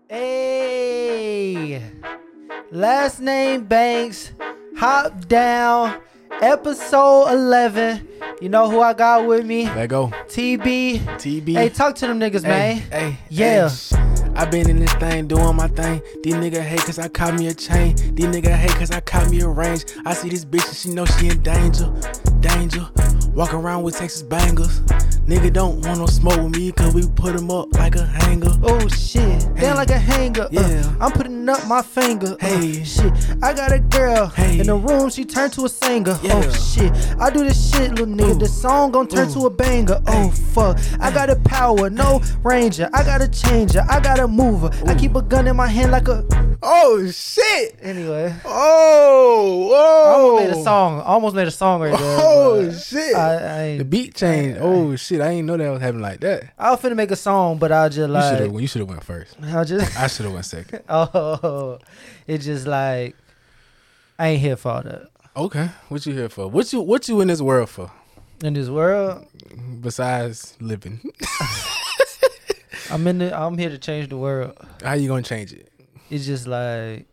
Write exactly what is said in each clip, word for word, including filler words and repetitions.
Hey, last name Banks, hop down, episode eleven. You know who I got with me? Let go. T B. T B. Hey, talk to them niggas, hey, man. Hey, Yeah. Hey. I been in this thing doing my thing. These niggas hate cause I caught me a chain. These niggas hate cause I caught me a range. I see this bitch and she know she in danger. Danger. Walk around with Texas bangers. Nigga don't want no smoke with me cause we put him up like a hanger. Oh shit, Hey. down like a hanger. Yeah. Uh, I'm putting up my finger. Hey. Uh, shit, I got a girl Hey. in the room. She turned to a singer. Yeah. Oh shit, I do this shit, little nigga. Ooh. The song gon' turn Ooh. to a banger. Oh fuck, I got a power, no ranger. I got a changer. I got a mover. I keep a gun in my hand like a. Oh shit. Anyway. Oh, I almost whoa. made a song. I almost made a song right there. Oh but shit. I, I, ain't, The beat changed. Oh shit. I didn't know that was happening like that. I was finna make a song, but I just You like. should have you should have went first. I just. I should have went second. Oh, it's just like I ain't here for all that. Okay. What you here for? What you what you in this world for? In this world, Besides living. I'm in the, I'm here to change the world. How you gonna change it? It's just like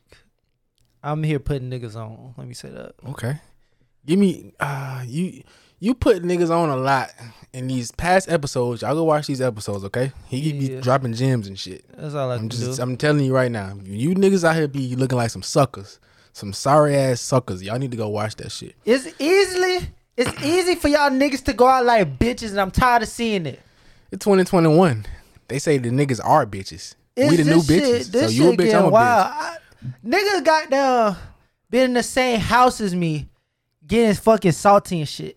I'm here putting niggas on. Let me say that. Okay. Give me uh you you put niggas on a lot in these past episodes. Y'all go watch these episodes, okay? He Yeah. be dropping gems and shit. That's all I I'm can just do. I'm telling you right now. You niggas out here be looking like some suckers. Some sorry ass suckers. Y'all need to go watch that shit. It's easily it's easy for y'all niggas to go out like bitches, and I'm tired of seeing it. It's twenty twenty-one. They say the niggas are bitches. It's we the new this shit- bitches. This So you a shit bitch, getting I'm a wild. bitch. I, niggas got down, been in the same house as me, getting fucking salty and shit.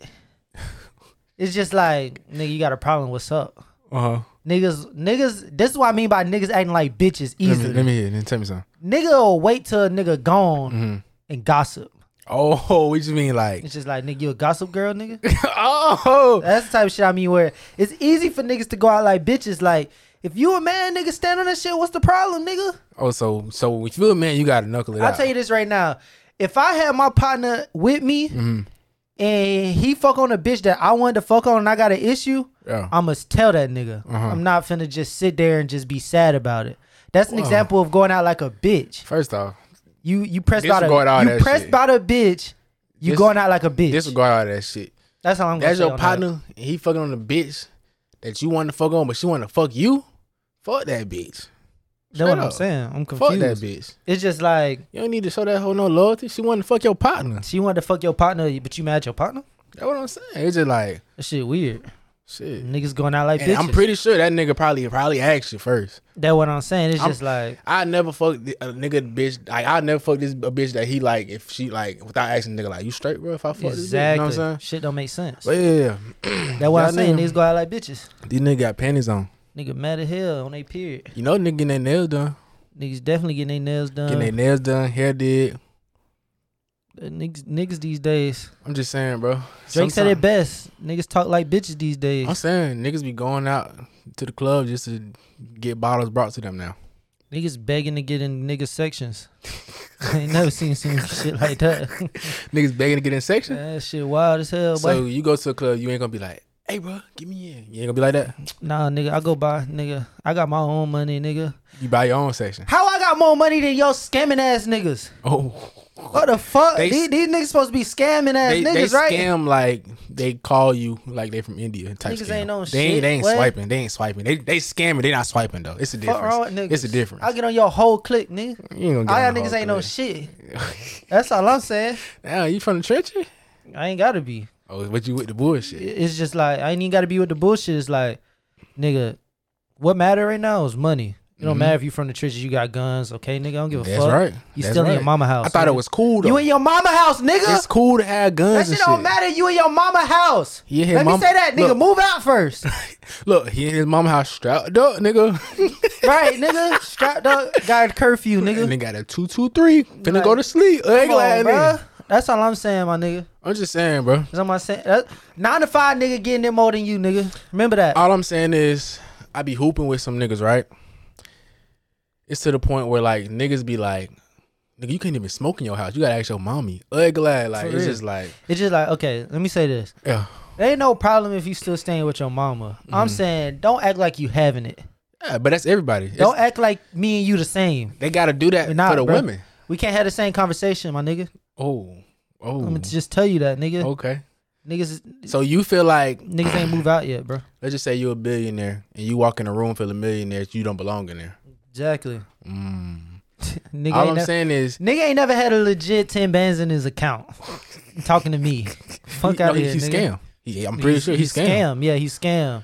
It's just like, nigga, you got a problem. What's up? Uh-huh. Niggas, niggas. This is what I mean by niggas acting like bitches Let easily. me, let me hear it. Then tell me something. Nigga will wait till a nigga gone Mm-hmm. and gossip. Oh, what you mean like? It's just like, nigga, you a gossip girl, nigga? Oh. That's the type of shit I mean where it's easy for niggas to go out like bitches. Like, if you a man, nigga, stand on that shit, what's the problem, nigga? Oh, so so if you a man, you gotta knuckle it I'll out. tell you this right now. If I had my partner with me Mm-hmm. and he fuck on a bitch that I wanted to fuck on and I got an issue, Yeah. I must tell that nigga. Uh-huh. I'm not finna just sit there and just be sad about it. That's an Whoa. example of going out like a bitch. First off, You you pressed about Disregard all a you that pressed shit. about a bitch. You Dis- going out like a bitch. disregard all that shit. That's how I'm gonna That's say your on partner, and he fucking on the bitch that you want to fuck on, but she want to fuck you. Fuck that bitch. that. That's what Straight I'm up. saying. I'm Fuck confused. that bitch. It's just like You don't need to show that hoe no loyalty. She want to fuck your partner. she wanted to fuck your partner, but you mad at your partner? That's what I'm saying. It's just like That shit weird. shit. Niggas going out like And bitches. I'm pretty sure that nigga probably probably asked you first. That's what I'm saying. It's I'm- just like I never fuck a nigga bitch. Like I never fuck this a bitch that he like if she like without asking nigga like you straight bro if I fuck exactly. this bitch. You know what I'm saying? Shit don't make sense. But yeah, That's what I'm y'all saying. nigga- Niggas go out like bitches. these niggas got panties on. Nigga mad as hell on their period. You know nigga getting their nails done, Niggas definitely getting their nails done. getting their nails done, hair did. Uh, Niggas, niggas these days. I'm just saying, bro. Drake said it Sometime- best. Niggas talk like bitches these days. I'm saying niggas be going out to the club just to get bottles brought to them now. Niggas begging to get in niggas sections. I ain't never seen some shit like that. Niggas begging to get in section. That shit wild as hell, boy. So you go to a club, you ain't gonna be like, hey, bro, get me in. You ain't gonna be like that. Nah, nigga, I go buy, nigga. I got my own money, nigga. You buy your own section. How I got more money than your scamming ass niggas? Oh, What the fuck? They- these, these niggas supposed to be scamming ass they, niggas, they right? scam like they call you like they from India type Niggas scam. ain't no they shit. Ain't, they ain't What? swiping. They ain't swiping. They they scamming. They not swiping though. It's a Fuck wrong with difference. niggas. It's a difference. I get on your whole clique, nigga. You ain't gonna get All y'all on the niggas whole ain't no clip. shit. That's all I'm saying. Damn, you from the trenches? I ain't gotta be. Oh, but you with the bullshit? It's just like I ain't even gotta be with the bullshit. It's like, nigga, what matter right now is money. It don't Mhm. matter if you from the trenches, you got guns, okay, nigga. I don't give a That's fuck. right. You That's still in right. your mama house. I thought it nigga. was cool though. You in your mama house, nigga. It's cool to have That guns shit and don't shit. matter. You in your mama house. He in his Let me mama- say that, nigga. Look. Move out first. Look, he in his mama house strapped up, nigga. Right, nigga. Strapped up. Got a curfew, And nigga. they got a two two three. Finna Like, go to sleep. Come Ugly on, ass bro. nigga. That's all I'm saying, my nigga. I'm just saying, bro. That's all I'm saying. That, nine to five nigga getting there more than you, nigga. Remember that. All I'm saying is, I be hooping with some niggas, right? It's to the point where like niggas be like, nigga, you can't even smoke in your house. You gotta ask your mommy. Ugly ass. Like For it's real. just like, It's just like, okay, let me say this. yeah. There ain't no problem if you still staying with your mama. I'm Mhm. saying don't act like you having it. Yeah, but that's everybody. Don't It's, act like me and you the same. they got to do that We're not, for the bro. women. We can't have the same conversation, my nigga. Oh, oh. Let me just tell you that, nigga. Okay. Niggas, So you feel like niggas ain't move out yet, bro. let's just say you're a billionaire and you walk in a room full of millionaires, you don't belong in there. Exactly. Mm. Nigga All ain't I'm nev- saying is, nigga ain't never had a legit ten bands in his account. Talking to me. Fuck he, out no, of here, he nigga. scam. He, I'm pretty sure he's scam. scam. Yeah, he's scam.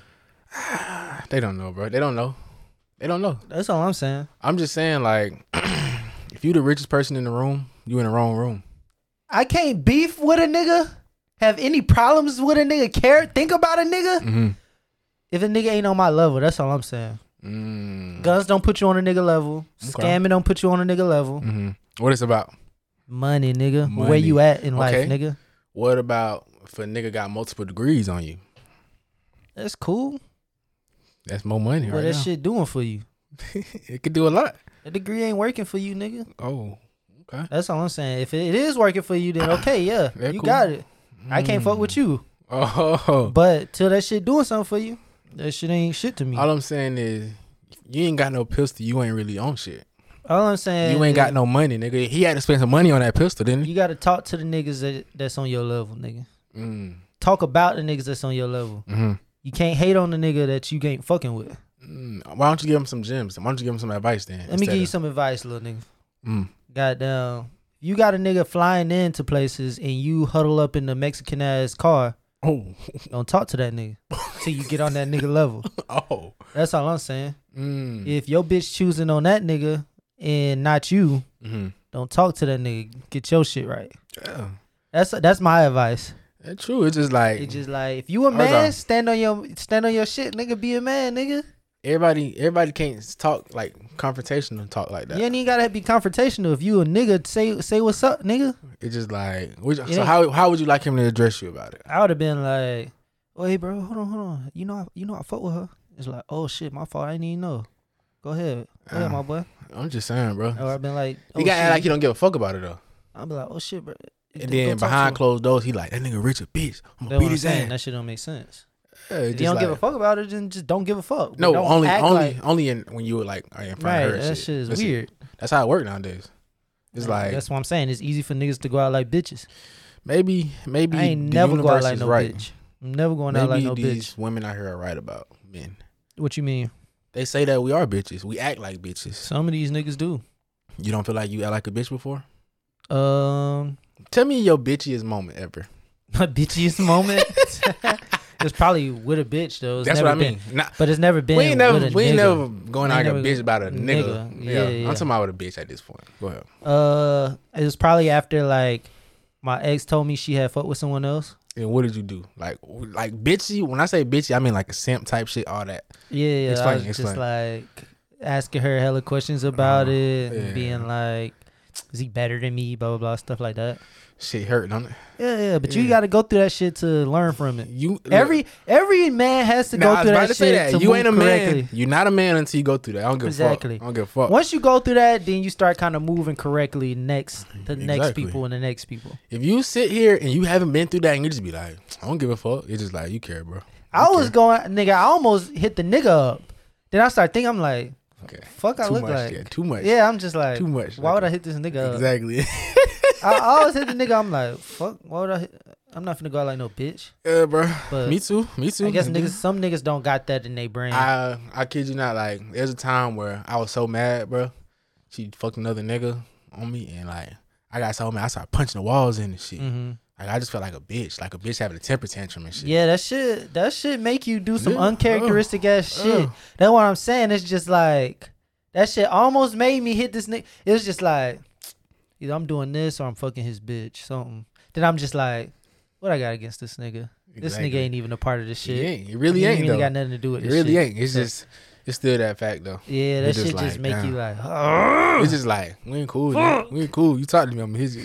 They don't know, bro. They don't know. They don't know. That's all I'm saying. I'm just saying, like, if you the richest person in the room, you in the wrong room. I can't beef with a nigga. Have any problems with a nigga? Care? Think about a nigga. Mm-hmm. If a nigga ain't on my level, that's all I'm saying. Mm. Guns don't put you on a nigga level. Okay. Scamming don't put you on a nigga level. Mm-hmm. What it's about? Money, nigga. Money. Where you at in Okay. life, nigga? What about if a nigga got multiple degrees on you? That's cool. That's more money What right that now. shit doing for you? It could do a lot. That degree ain't working for you, nigga. Oh, okay. That's all I'm saying. If it is working for you, then okay, yeah, Yeah, you cool. got it. I can't fuck with you. Oh, But till that shit doing something for you, that shit ain't shit to me. all I'm saying is, you ain't got no pistol. You ain't really on shit. All I'm saying, You ain't is got no money, nigga. He had to spend some money on that pistol, didn't he? You got to talk to the niggas that, that's on your level, nigga. Mm. Talk about the niggas that's on your level. Mm-hmm. You can't hate on the nigga that you ain't fucking with. Mm. Why don't you give him some gems? Why don't you give him some advice then? Let me give you some advice, little nigga. Mm. Goddamn. You got a nigga flying into places and you huddle up in the Mexican ass car. Oh, Don't talk to that nigga till you get on that nigga level. oh. That's all I'm saying. Mm. If your bitch choosing on that nigga and not you, Mm-hmm. don't talk to that nigga. Get your shit right. Yeah. That's that's my advice. That's true. It's just like It's just like if you a Hold man, on. stand on your stand on your shit, nigga. Be a man, nigga. everybody. Everybody can't talk like confrontational talk like that. You ain't even gotta be confrontational. If you a nigga, say say what's up, nigga. It's just like. Which, so ain't- how how would you like him to address you about it? I would have been like, "Oh, hey, bro, hold on, hold on. You know, I, you know, I fuck with her." It's like, "Oh shit, my fault. I didn't even know." Go ahead, go ahead, Uh, my boy. I'm just saying, bro. Or I've been like, oh, You gotta shit. act like you don't give a fuck about it though. I'll be like, "Oh shit, bro." And then behind closed doors, he like that nigga rich a bitch. I'm gonna beat his ass. That shit don't make sense. Yeah, If it's you don't just give a like- fuck about it, then just don't give a fuck. But No, don't only act only like- only in when you were like are in front right. of her. That and shit is That's it. weird. That's how it works nowadays. It's like That's what I'm saying. It's easy for niggas to go out like bitches. maybe maybe I ain't the never go universe out like is no right. bitch. I'm never going Maybe out like no these bitch. women out here are right about men. What you mean? They say that we are bitches. We act like bitches. Some of these niggas do. You don't feel like you act like a bitch before? Um, Tell me your bitchiest moment ever. my bitchiest moment. It's probably with a bitch though. It's That's never what I been- mean. Not, but it's never been. we ain't never with a we ain't nigga. never going I out ain't like a never- bitch about a nigga. nigga. Yeah, Yeah, yeah. I'm talking about with a bitch at this point. Go ahead. Uh, it was probably after like my ex told me she had fucked with someone else. And what did you do? Like like bitchy. When I say bitchy, I mean like a simp type shit. All that. Yeah, yeah. Explain, I was explain. just like asking her hella questions about Uh, it, yeah. and being like, "Is he better than me?" Blah blah blah, stuff like that. Shit hurt, don't it? Yeah, yeah. But you Yeah. got to go through that shit to learn from it. You Every every man has to Nah, go I was through about that to shit say that. to You move ain't a correctly. man. You're not a man until you go through that. I don't give Exactly. a fuck. I don't give a fuck. Once you go through that, then you start kind of moving correctly next the next Exactly. people and the next people. If you sit here and you haven't been through that and you just be like, I don't give a fuck. It's just like you care, bro. I You was care. going, nigga. I almost hit the nigga up. Then I start thinking, I'm like, Okay. fuck, I Too look much. like. Yeah, too much. Yeah, I'm just like, Too much. why would I Okay. hit this nigga up? Exactly. I, I always hit the nigga. I'm like, fuck. Why would I? Hit? I'm not finna go out like no bitch. Yeah, bro. But Me too. Me too. I guess And niggas. then Some niggas don't got that in their brain. I I kid you not. Like there's a time where I was so mad, bro. She fucked another nigga on me, and like I got so mad, I started punching the walls in and shit. hmm Like I just felt like a bitch, like a bitch having a temper tantrum and shit. Yeah, that shit. That shit make you do some Yeah. uncharacteristic ass Uh, shit. uh. That's what I'm saying. It's just like that shit almost made me hit this nigga. It was just like either I'm doing this or I'm fucking his bitch. Something. Then I'm just like, what I got against this nigga? This Exactly. nigga ain't even a part of this shit. It ain't. It really He ain't really though. got nothing to do with It this really shit. ain't. It's So, just it's still that fact though. yeah, that it's shit just just like, make damn. you like. It's just like we ain't cool. Nigga. We ain't cool. You talk to me, I'm his.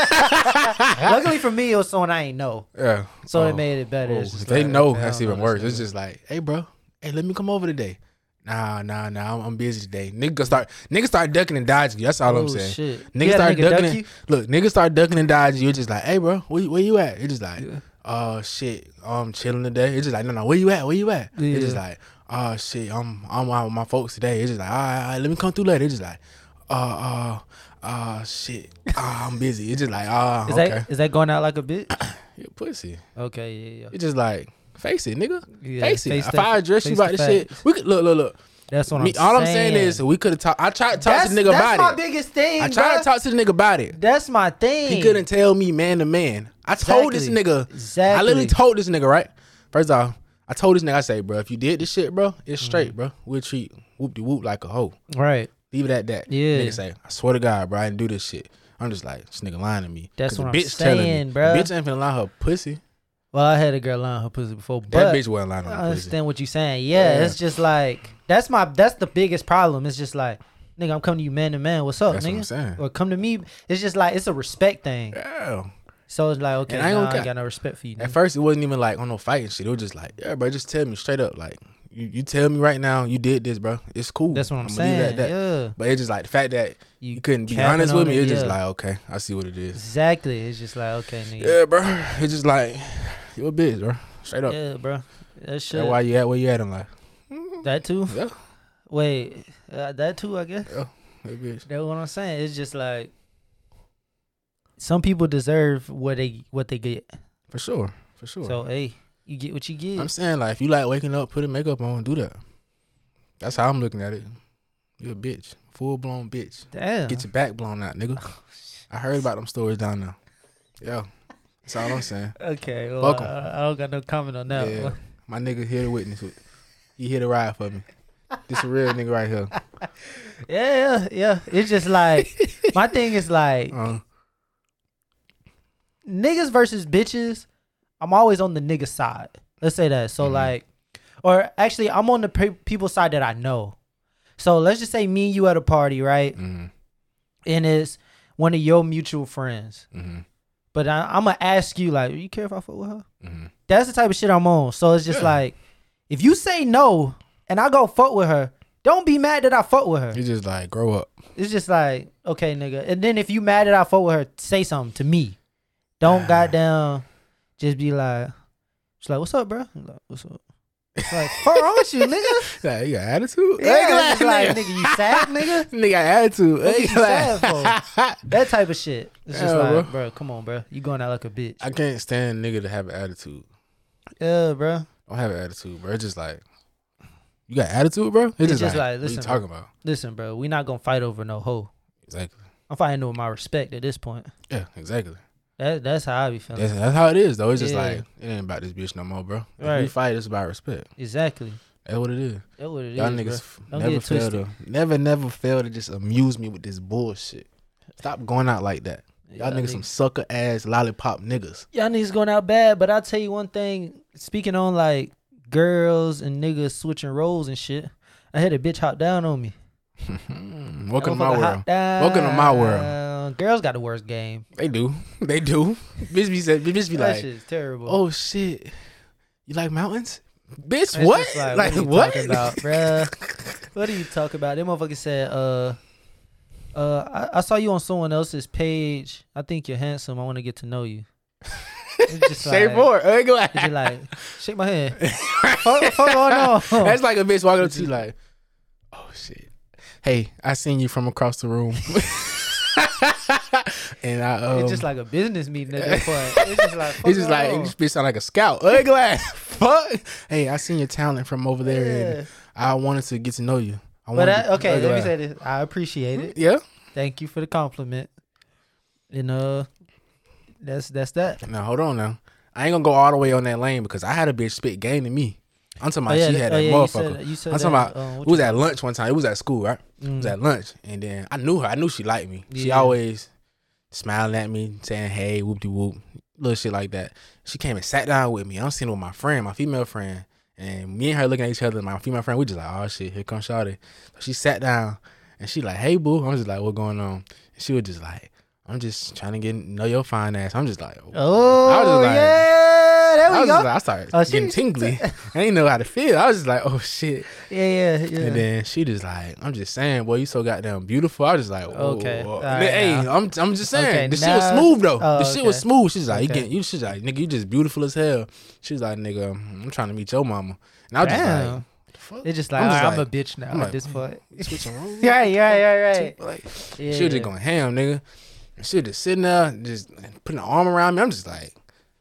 Luckily for me, it was someone I ain't know, Yeah. so Oh. it made it better. Oh, It's just if they like, know, okay, I that's don't even know worse. this It's nigga. just like, hey, bro, hey, let me come over today. Nah, nah, nah. I'm, I'm busy today. Niggas start, niggas start ducking and dodging you. That's all I'm Oh, saying. shit. You Niggas had a start nigga ducking. duck And, you? look, niggas start ducking and dodging you. It's just like, hey, bro, where, you- where you at? It's just like, Yeah. oh shit, I'm chilling today. It's just like, no, no, where you at? Where you at? It's just Yeah. like, oh shit, I'm I'm out with my folks today. It's just like, all right, all right, let me come through later. It's just like, uh, uh, uh, shit, uh, I'm busy. It's just like, ah, uh, Is okay. that is that going out like a bitch? You pussy. Okay, yeah, yeah. It's just like, face it, nigga. Yeah, face it. face If the- I address you face about the this shit, facts. we could look, look, look. That's what Me, I'm all saying. I'm saying is we could have talked. I tried to talk that's, to the nigga that's about my it. biggest thing. I tried bruh. to talk to the nigga about it. That's my thing. He couldn't tell me man to man. I told this Exactly. nigga. Exactly. I literally told this nigga, right? First off, I told this nigga, I say, bro, if you did this shit, bro, it's straight, bro. We'll treat whoop de whoop like a hoe. Right. Leave it at that. Yeah. Nigga say, I swear to God, bro, I didn't do this shit. I'm just like, this nigga lying to me. That's 'Cause what the I'm bitch telling me, saying, the bro. bitch ain't finna lie her pussy. Well, I had a girl line her pussy before, but That bitch wasn't lying on I her pussy. understand what you're saying. Yeah, Yeah. it's just like that's my that's the biggest problem. It's just like, nigga, I'm coming to you man to man. What's up, That's what I'm nigga? saying. Or come to me. It's just like it's a respect thing. Yeah. So it's like, okay, And I ain't nah, gonna I ain't cap. got no respect for you. At Nigga. first, it wasn't even like on no fighting shit. It was just like, yeah, bro, just tell me straight up. Like, you, you tell me right now you did this, bro. It's cool. That's what I'm I'ma leave it saying. at that. Yeah, But it's just like the fact that you, you couldn't be capping honest on with me. it, It's just yeah. like, okay, I see what it is. exactly. It's just like, okay, nigga. Yeah, bro. It's just like, you a bitch, bro. Straight up. Yeah, bro. That shit. That's why you at where you at in life. That too. Yeah. Wait, uh, that too. I guess. Yeah. Hey, bitch. That's what I'm saying. It's just like some people deserve what they what they get. For sure. For sure. So hey, you get what you get. I'm saying, like, if you like waking up, putting makeup on, do that. That's how I'm looking at it. You a bitch. Full blown bitch. Damn. Get your back blown out, nigga. I heard about them stories down there. Yeah. That's all I'm saying. Okay. Well, Fuck 'em. I, I don't got no comment on that. Yeah. one. My nigga here to witness it. He here to ride for me. This a real nigga right here. Yeah, yeah, yeah. It's just like my thing is like Uh, niggas versus bitches. I'm always on the nigga side. Let's say that. So Mhm. like, or actually, I'm on the pe- people side that I know. So let's just say me and you at a party, right? mm-hmm. And it's one of your mutual friends. Mm-hmm. But I, I'm gonna ask you, like, you care if I fuck with her? Mm-hmm. That's the type of shit I'm on. So it's just Yeah. like, if you say no and I go fuck with her, don't be mad that I fuck with her. It's just like, grow up. It's just like, okay, nigga. And then if you mad that I fuck with her, say something to me. Don't goddamn just be like, she's like, what's up, bro? I'm like, what's up? It's like, fuck wrong with you, nigga? Yeah, you got attitude? Yeah, it's just like, nigga. nigga, you sad, nigga? Nigga got attitude. What you Hey, sad for? That type of shit. It's just Yeah, like, bro. bro. come on, bro. You going out like a bitch. I can't stand nigga to have an attitude. Yeah, bro. Don't have an attitude, bro. It's just like, you got attitude, bro? It's, It's just, just like, like, what listen, you talking about? Listen, bro. We not gonna fight over no hoe. Exactly. I'm fighting over my respect at this point. Yeah, exactly. That that's how I be feeling. That's, that's how it is, though. It's just Yeah. like, it ain't about this bitch no more, bro. If Right. we fight, it's about respect. Exactly. That's what it is. That's what it is, Y'all bro. niggas f- Don't never get it fail twisted. to, never, never fail to just amuse me with this bullshit. Stop going out like that. Y'all Y'all niggas some sucker ass lollipop niggas. Y'all niggas going out bad, but I'll tell you one thing. Speaking on like girls and niggas switching roles and shit, I had a bitch hop down on me. Welcome to my Motherfucker world. hop down. Welcome to my world. Girls got the worst game. They do. They do. Bitch be said, bitch be That like, shit's terrible. oh shit, you like mountains? Bitch, It's what? just Like, Like, what? Are you what? talking about, bruh? What are you talking about? Them motherfucker said, uh, uh, I, I saw you on someone else's page. I think you're handsome. I want to get to know you. It's just Say like, more. Hey, go it's just ahead. like, shake my hand. Fuck, fuck going on. That's like a bitch walking up to you like, oh shit. Hey, I seen you from across the room. And I um, It's just like a business meeting at that point. It's just like, fuck it's just like on. this bitch sound like a scout. Hey, glad. Fuck. Hey, I seen your talent from over there, Yeah. and I wanted to get to know you. I But wanted I, to- okay, Hey, let me glad. say this. I appreciate it. Yeah. Thank you for the compliment. And uh, that's that's that. Now hold on. Now I ain't gonna go all the way on that lane because I had a bitch spit game to me. I'm talking about Oh, yeah, she that- had oh, that yeah, you motherfucker. said- you said I'm talking that, about um, what it was you- at lunch one time. It was at school, right? It was Mm. at lunch, and then I knew her. I knew she liked me. She Yeah. always smiling at me, saying hey, whoop de whoop, little shit like that. She came and sat down with me. I'm sitting with my friend, my female friend, and me and her looking at each other. And my female friend, we just like, oh shit, here comes Shawty. So she sat down and she like, hey boo. I'm just like, what going on? And she was just like, I'm just trying to get know your fine ass. I'm just like, Oh, I was just like- yeah, there I we was go. just like, I started Oh, she- getting tingly. I didn't know how to feel. I was just like, oh shit. yeah, yeah, yeah. And then she just like, I'm just saying, boy, you so goddamn beautiful. I was just like, whoa, Okay. whoa. All right, Hey, now. I'm I'm just saying, Okay, the shit was now- smooth though. Oh, the shit was okay. smooth. She's like, you Okay. get you. She's like, nigga, you just beautiful as hell. She's like, nigga, I'm trying to meet your mama. And I was just Damn. like, fuck? It's just like, I'm I'm, just I'm like- a bitch now I'm at like, this point. Switching roles. Right, right, right, right. Like, Yeah. she was just going ham, nigga. She was just sitting there, just putting her arm around me. I'm just like,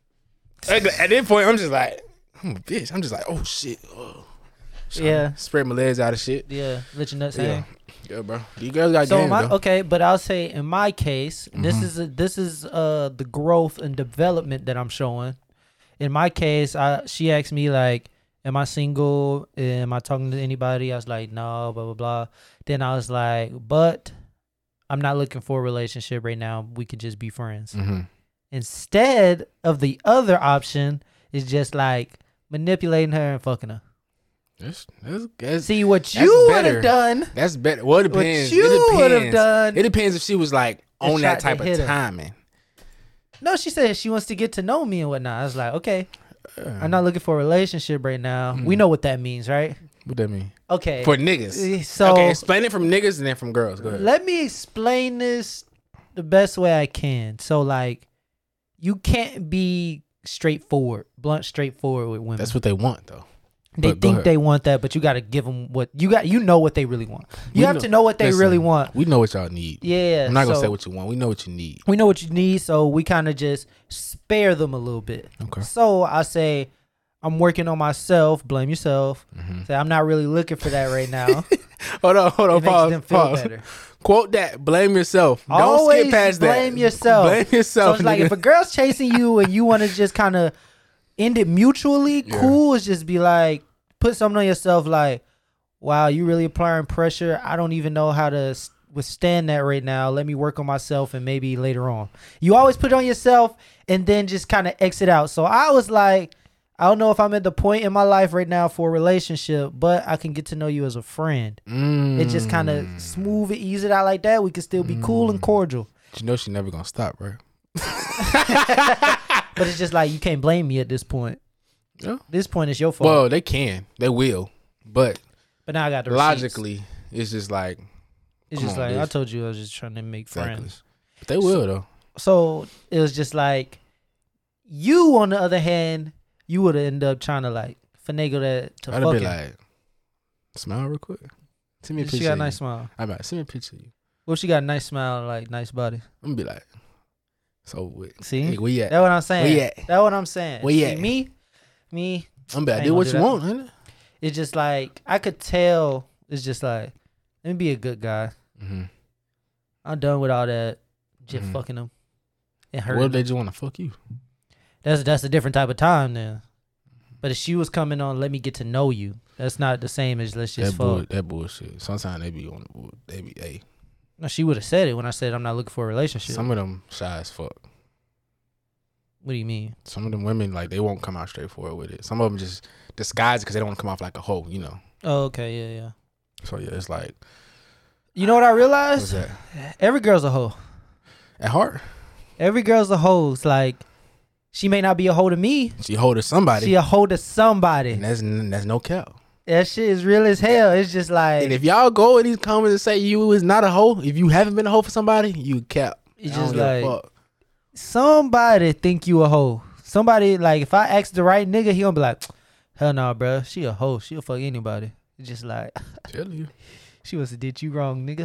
at, at this point, I'm just like, I'm a bitch. I'm just like, oh shit. Oh. So Yeah. Spread my legs out of shit. Yeah, let your nuts Yeah. hang. Yeah, bro. You girls got So game, my, though. okay, but I'll say in my case, this Mhm. is a, this is uh the growth and development that I'm showing. In my case, I she asked me like, "Am I single? Am I talking to anybody?" I was like, "No," blah blah blah. Then I was like, "But I'm not looking for a relationship right now. We could just be friends." Mm-hmm. Instead of the other option is just like manipulating her and fucking her. That's, that's, that's, See what that's you would better. have done. that's better. Well, it What depends. you it would have depends. done. It depends if she was like And on that tried to type hit of her. timing. No, she said she wants to get to know me and whatnot. I was like, okay, Uh, I'm not looking for a relationship right now. Mm. We know what that means, right? What that mean? Okay. For niggas. Eh, so okay, explain it from niggas and then from girls. Go ahead. let me explain this the best way I can. So like, you can't be straightforward, blunt, straightforward with women. That's what they want, though. They but go think ahead. they want that, but you got to give them what you got. You know what they really want. You We have know- to know what they listen, really want. We know what y'all need. Yeah. I'm not gonna so say what you want. We know what you need. we know what you need, so we kind of just spare them a little bit. Okay. So I say, I'm working on myself. Blame yourself. Mm-hmm. Say I'm not really looking for that right now. Hold on, hold on. It makes Pause. them feel Pause. better. Quote that. Blame yourself. Don't Always skip past that. blame yourself. Blame So yourself. it's like nigga. if a girl's chasing you and you want to just kind of end it mutually, Yeah. cool. Is just be like, put something on yourself. Like, wow, you really applying pressure. I don't even know how to s- withstand that right now. Let me work on myself and maybe later on. You always put it on yourself and then just kind of exit out. So I was like, I don't know if I'm at the point in my life right now for a relationship, but I can get to know you as a friend. Mm. It just kind of smooth it, ease it out like that. We can still be cool and cordial. You know she never gonna stop, bro. But it's just like you can't blame me at this point. Yeah. This point is your fault. Well, they can. They will. But but now I got the receipts. logically, it's just like It's come just on, like I bitch. told you, I was just trying to make Exactly. friends. But they will though. So it was just like you, on the other hand, you would have ended up trying to like finagle that to I'd be fucking. like, smile real quick. Send me a picture. She got a of nice you. smile. I'm like, send me a picture of you. Well, she got a nice smile, like nice body. I'm gonna be like, so with See, hey, where you at? that's what I'm saying. Where you at? That's what I'm saying. Where you See, at? me, me. I'm be I like, ain't do gonna what do you that. want, honey. It's just like I could tell. It's just like let me be a good guy. Mm-hmm. I'm done with all that. Just Mhm. fucking them and What if hurting. they them. just want to fuck you? That's that's a different type of time then. But if she was coming on, let me get to know you. That's not the same as let's just That bull, fuck. that bullshit. Sometimes they be on the bull. They be, hey, No, she would have said it when I said I'm not looking for a relationship. some of them shy as fuck. What do you mean? Some of them women, like, they won't come out straightforward with it. Some of them just disguise it because they don't want to come off like a hoe, you know. Oh, okay, yeah, yeah. So yeah, it's like, You know what I what's realized? that? Every girl's a hoe. At heart, Every girl's a hoe. It's like she may not be a hoe to me. she holding somebody, She a hoe to somebody. and that's that's no cap. That shit is real as hell. It's just like And if y'all go in these comments and say you is not a hoe, if you haven't been a hoe for somebody, you cap. it's I don't just give a like fuck. somebody think you a hoe. Somebody like if I ask the right nigga, he gonna be like, hell no, bro. She a hoe. She'll fuck anybody. It's just like Tell you. she must have did you wrong, nigga.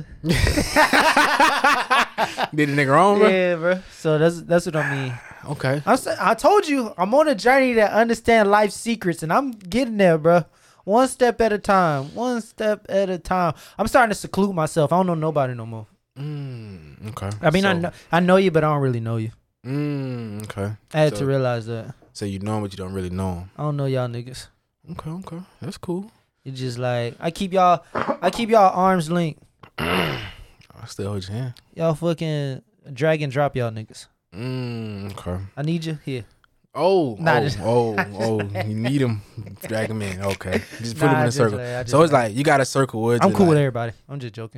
Did a nigga wrong, bro? Yeah, bro. So that's that's what I mean. Okay. I'm sa- I told you I'm on a journey to understand life secrets, and I'm getting there, bro. One step at a time. One step at a time. I'm starting to seclude myself. I don't know nobody no more. Mm, okay. I mean, I So- know I know you, but I don't really know you. Mm, okay. I had So- to realize that. So you know him, but you don't really know him. I don't know y'all niggas. Okay, okay. That's cool. It's just like I keep y'all. I keep y'all arms linked. I still hold your hand. Y'all fucking drag and drop y'all niggas. Mm, okay. I need you here. Oh, Nah, oh, just- oh, oh. You need him. Drag him in. Okay. Just put Nah, him in a just circle. like- I just So it's like- like you got a circle with I'm it, cool with like- everybody. I'm just joking.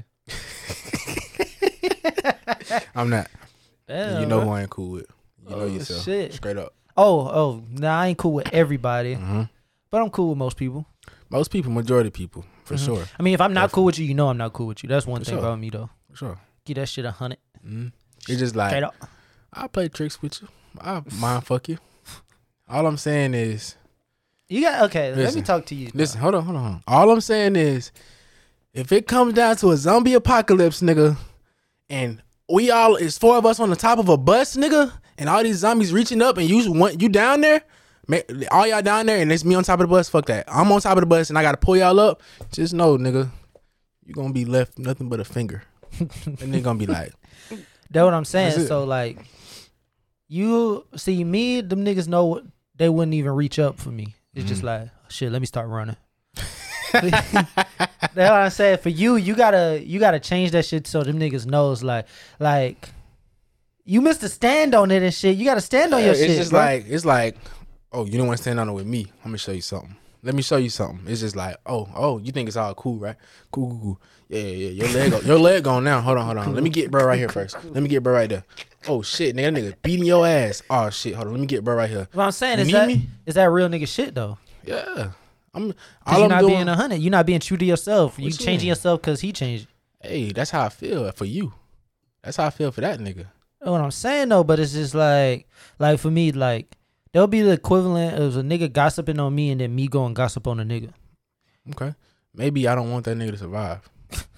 I'm not. Damn, you know bro. who I ain't cool with. You know Oh, yourself. shit. Straight up. Oh, oh, nah, I ain't cool with everybody, hmm but I'm cool with most people. Most people, majority of people, for Mhm. sure. I mean, if I'm not Definitely. cool with you, you know I'm not cool with you. That's one For thing sure. about me, though. For sure. Give that shit a hundred. hmm It's just Straight like, up. I'll play tricks with you. I'll mind fuck you. All I'm saying is, You got okay. Let Listen, me talk to you. Listen, hold on, hold on, hold on. All I'm saying is, if it comes down to a zombie apocalypse, nigga, and we all is four of us on the top of a bus, nigga, and all these zombies reaching up, and you want you down there, all y'all down there, and it's me on top of the bus. Fuck that. I'm on top of the bus, and I gotta pull y'all up. Just know, nigga, you gonna be left nothing but a finger, and they gonna be like, that's what I'm saying. So like, you see me, them niggas know they wouldn't even reach up for me. It's mm-hmm. just like, shit, let me start running. That's what I'm saying. For you, you gotta you gotta change that shit so them niggas knows like like you missed a stand on it and shit. You gotta stand on your it's shit. It's just bro. like it's like, oh, you don't want to stand on it with me. Let me show you something. Let me show you something. It's just like, oh, oh, you think it's all cool, right? Cool, cool, cool. Yeah, yeah, yeah. Your leg, go, your leg gone now. Hold on, hold on. Let me get bro right here first. Let me get bro right there. Oh shit, nigga, that nigga beating your ass. Oh shit, hold on. Let me get bro right here. What I'm saying you is that me? is that real nigga shit though? Yeah, I'm. Cause you're not doing, being a hundred. You're not being true to yourself. You you changing mean? yourself because he changed. Hey, that's how I feel for you. That's how I feel for that nigga. Know what I'm saying though, but it's just like, like for me, like there'll be the equivalent of a nigga gossiping on me and then me going gossip on a nigga. Okay, maybe I don't want that nigga to survive.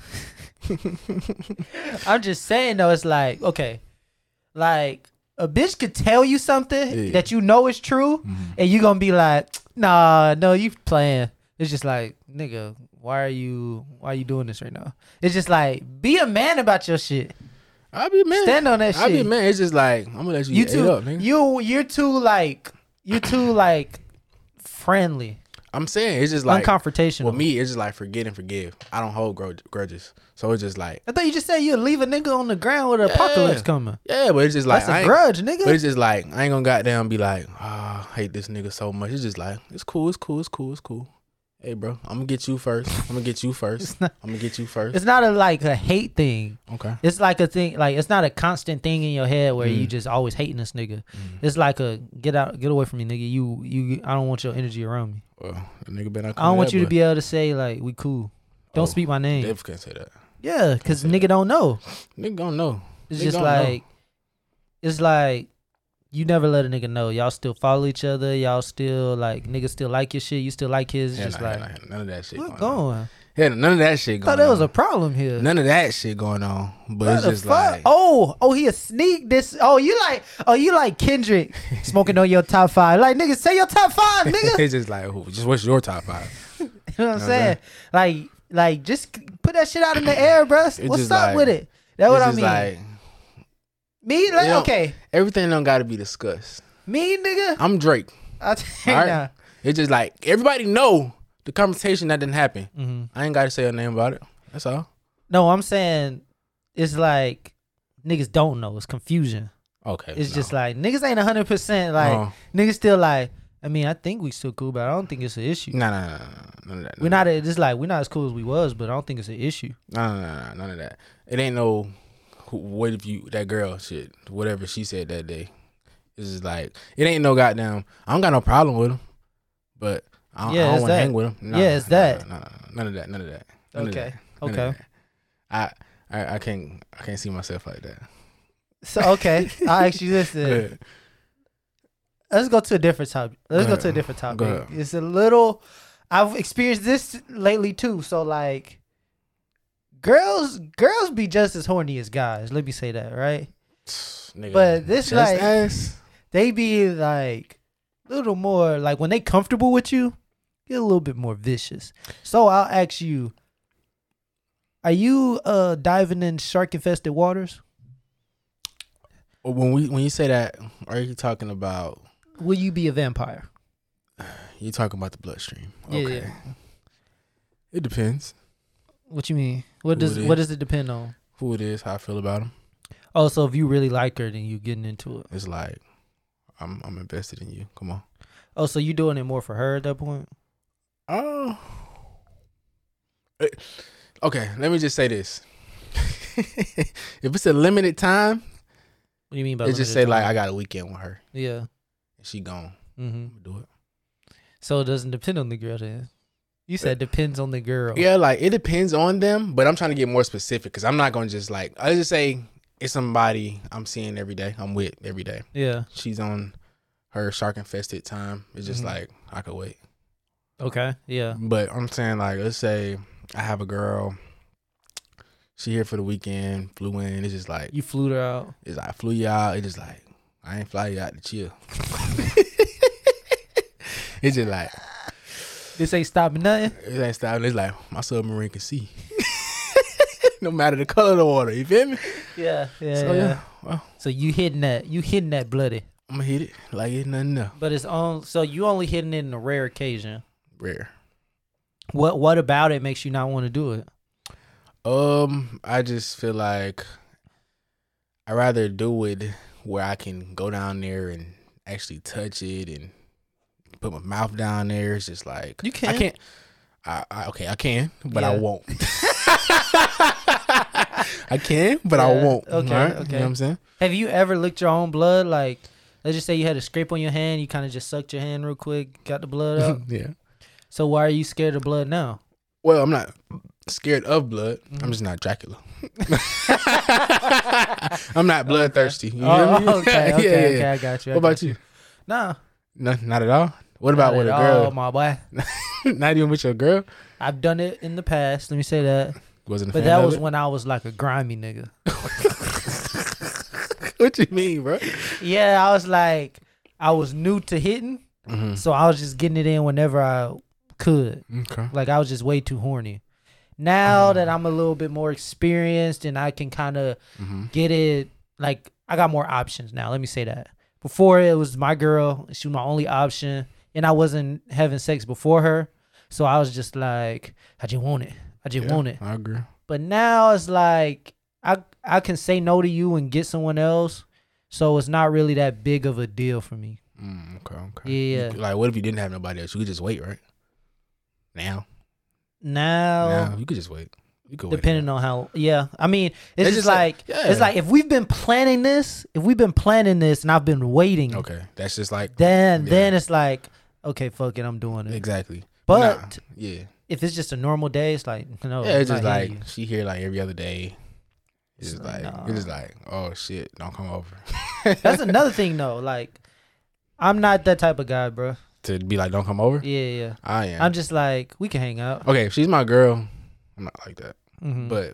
I'm just saying though, it's like, okay, like a bitch could tell you something yeah. that you know is true, mm-hmm. and you gonna be like, nah, no, you playing. It's just like, nigga, why are you why are you doing this right now? It's just like, be a man about your shit. I'll be a man. Stand on that shit. I'll be a man. It's just like, I'm gonna let you, you get too, ate up, nigga. You you're too like you're too like friendly. I'm saying it's just like unconfrontational. Well, me, it's just like forget and forgive. I don't hold grudges, so it's just like. I thought you just said you'd leave a nigga on the ground with an yeah, apocalypse coming. Yeah, but it's just like that's a grudge, nigga. But it's just like I ain't gonna goddamn be like, oh, I hate this nigga so much. It's just like it's cool, it's cool, it's cool, it's cool. Hey, bro, I'm gonna get you first. I'm gonna get you first. Not, I'm gonna get you first. It's not a like a hate thing. Okay. It's like a thing. Like it's not a constant thing in your head where mm. you just always hating this nigga. Mm. It's like a get out, get away from me, nigga. You, you. I don't want your energy around me. Well, the nigga better not I don't want you boy. to be able to say like we cool. Don't oh, speak my name. Dev can't say that. Yeah, cause nigga that. don't know. Nigga don't know. It's nigga just like, know. it's like, you never let a nigga know. Y'all still follow each other. Y'all still like niggas still like your shit. You still like his. It's yeah, just nah, like nah, none of that shit. What going? going? On. Yeah, none of that shit going. I thought there on. was a problem here. None of that shit going on. But what it's just fuck? like, oh, oh, he a sneak this. Oh, you like, oh, you like Kendrick smoking on your top five. Like nigga, say your top five, nigga. It's just like, oh, just what's your top five? You know what I'm you know saying? What I'm like, like just put that shit out in the air, bro. What's up like, with it? That's what I mean. Like, me, like, okay. Everything don't got to be discussed. Me, nigga? I'm Drake. I'll tell you right? now. It's just like, everybody know the conversation that didn't happen. Mm-hmm. I ain't got to say a name about it. That's all. No, I'm saying it's like niggas don't know. It's confusion. Okay. It's no. just like, niggas ain't one hundred percent like, oh. niggas still like, I mean, I think we still cool, but I don't think it's an issue. Nah, nah, nah, nah. None of that. We're not, it's like, we're not as cool as we was, but I don't think it's an issue. Nah, nah, nah, nah, none of that. It ain't no, what if you, that girl shit, whatever she said that day. It's just like, it ain't no goddamn, I don't got no problem with him, but I don't, yeah, don't want to hang with him. Nah, yeah, it's nah, that. Nah, nah, nah, none of that, none of that. None okay, of that, none okay. Of that. I, I, I can't, I can't see myself like that. So, okay, I'll ask you this then. Let's go to a different topic. Let's go, go to a different topic. It's a little, I've experienced this lately too. So like, girls, girls be just as horny as guys. Let me say that, right? Nigga, but this like, ass. They be like a little more like when they comfortable with you, get a little bit more vicious. So I'll ask you, are you uh diving in shark infested waters? When we when you say that, are you talking about? Will you be a vampire? You talking about the bloodstream? Yeah, okay. yeah. It depends. What you mean? What Who does what does it depend on? Who it is, how I feel about him. Oh, so if you really like her, then you getting into it. It's like I'm I'm invested in you. Come on. Oh, so you doing it more for her at that point? Oh. Okay, let me just say this. If it's a limited time, what do you mean by it just say time? like I got a weekend with her. Yeah. And she gone. Mm-hmm. Do it. So it doesn't depend on the girl then. You said depends on the girl. Yeah, like it depends on them, but I'm trying to get more specific because I'm not gonna just like I just say it's somebody I'm seeing every day. I'm with every day. Yeah. She's on her shark infested time. It's just mm-hmm. like I could wait. Okay. Yeah. But I'm saying, like, let's say I have a girl. She here for the weekend, flew in. It's just like You flew her out. it's like I flew you out. It's just like I ain't fly you out to chill. It's just like This ain't stopping nothing. it ain't stopping. It's like my submarine can see. No matter the color of the water, you feel me? Yeah. Yeah. So yeah. yeah, well, So you hitting that? You hitting that bloody? I'm gonna hit it like it's nothing else. But it's on. So you only hitting it in a rare occasion. Rare. What What about it makes you not want to do it? Um, I just feel like I rather do it where I can go down there and actually touch it and put my mouth down there. It's just like You can. I can't. I, I okay, I can, but I Yeah. won't. I can, but I Yeah, won't. okay, Alright? okay. You know what I'm saying? Have you ever licked your own blood? Like, let's just say you had a scrape on your hand. You kind of just sucked your hand real quick, got the blood out. Yeah. So why are you scared of blood now? Well, I'm not scared of blood. Mhm. I'm just not Dracula. I'm not bloodthirsty. You Oh, hear me? okay, okay, Yeah, yeah, okay. yeah. I got you. I What got about you? Nah. No, not at all. What about not with a at girl? all, my boy. Not even with your girl? I've done it in the past. Let me say that. Wasn't a But fan that of was it? when I was like a grimy nigga. What you mean, bro? Yeah, I was like, I was new to hitting, Mm-hmm. so I was just getting it in whenever I could. Okay. Like I was just way too horny. Now that I'm a little bit more experienced and I can kind of Mm-hmm. get it, like I got more options now. Let me say that. Before it was my girl, she was my only option, and I wasn't having sex before her, so I was just like, I just want it. I just Yeah, want it. I agree. But now it's like I I can say no to you and get someone else, so it's not really that big of a deal for me. Mm, okay, okay. Yeah. You- like, what if you didn't have nobody else? You could just wait, right? Now, Now, now you could just wait. You could depending wait. on how, yeah. I mean, it's, It's just just like, like- yeah. it's like if we've been planning this, if we've been planning this, and I've been waiting, Okay, that's just like then yeah. then it's like, okay, fuck it, I'm doing it. exactly. But Nah, yeah, if it's just a normal day, it's like no. yeah. It's I'm just not like hitting you. she here like every other day. It's It's just like, like nah. it's just like oh shit, don't come over. That's another thing though. Like, I'm not that type of guy, bro. To be like don't come over. Yeah, yeah. I am. I'm just like, we can hang out. okay. If she's my girl, I'm not like that. Mhm. But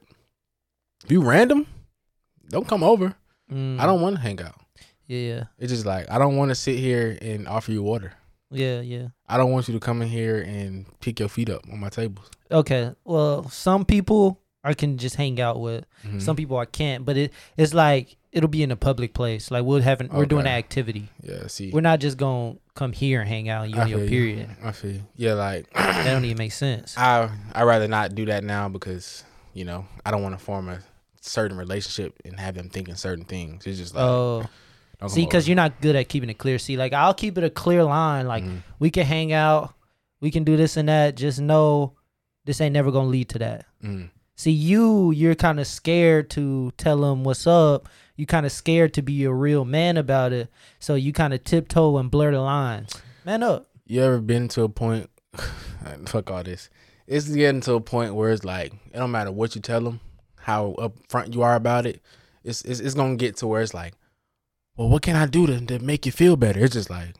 if you random, don't come over. Mm. I don't want to hang out. Yeah, It's just like I don't want to sit here and offer you water. yeah, yeah. I don't want you to come in here and pick your feet up on my tables. Okay. Well, some people I can just hang out with. Mhm. Some people I can't. But it it's like it'll be in a public place. Like we're having we're doing an Okay. activity. Yeah, see, We're not just gonna come here and hang out and you I on your feel you. period. I feel you. Yeah, like That don't even make sense. I I rather not do that now because you know I don't want to form a certain relationship and have them thinking certain things. It's just like Oh, don't see, come because over. you're not good at keeping it clear. See, like I'll keep it a clear line. Like Mhm. we can hang out, we can do this and that. Just know this ain't never gonna lead to that. Mhm. See, you, you're kind of scared to tell them what's up. You kind of scared to be a real man about it. So you kind of tiptoe and blur the lines. Man up. You ever been to a point? Fuck all this. It's getting to a point where it's like it don't matter what you tell them, how upfront you are about it. It's it's, it's gonna get to where it's like, well, what can I do to, to make you feel better? It's just like,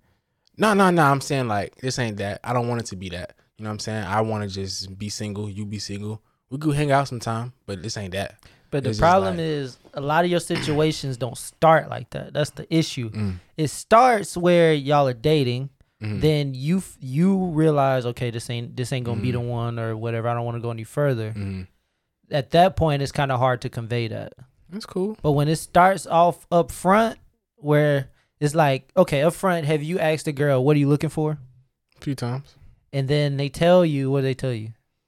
no, no, no. I'm saying like this ain't that. I don't want it to be that. You know what I'm saying? I want to just be single. You be single. We could hang out sometime, but this ain't that. But the It's just problem like- is a lot of your situations don't start like that. That's the issue. Mm, It starts where y'all are dating. mhm. Then you f- you realize, okay, this ain't this ain't gonna be Mhm. the one or whatever. I don't want to go any further. Mhm. At that point, it's kind of hard to convey that. That's cool. But when it starts off up front, where it's like, okay, up front, have you asked the girl, what are you looking for? A few times And then they tell you, what do they tell you?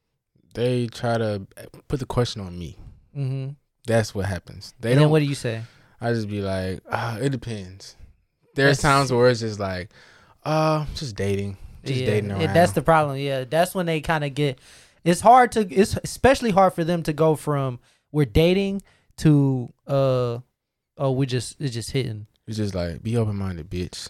they try to put the question on me. Mm-hmm. That's what happens. They And don't. then what do you say? I just be like, ah, it depends. There's That's- times where it's just like, uh, just dating, just yeah, dating around. and that's the problem. Yeah, that's when they kind of get. It's hard to. It's especially hard for them to go from we're dating to uh, oh, we just it's just hitting. It's just like be open minded, bitch.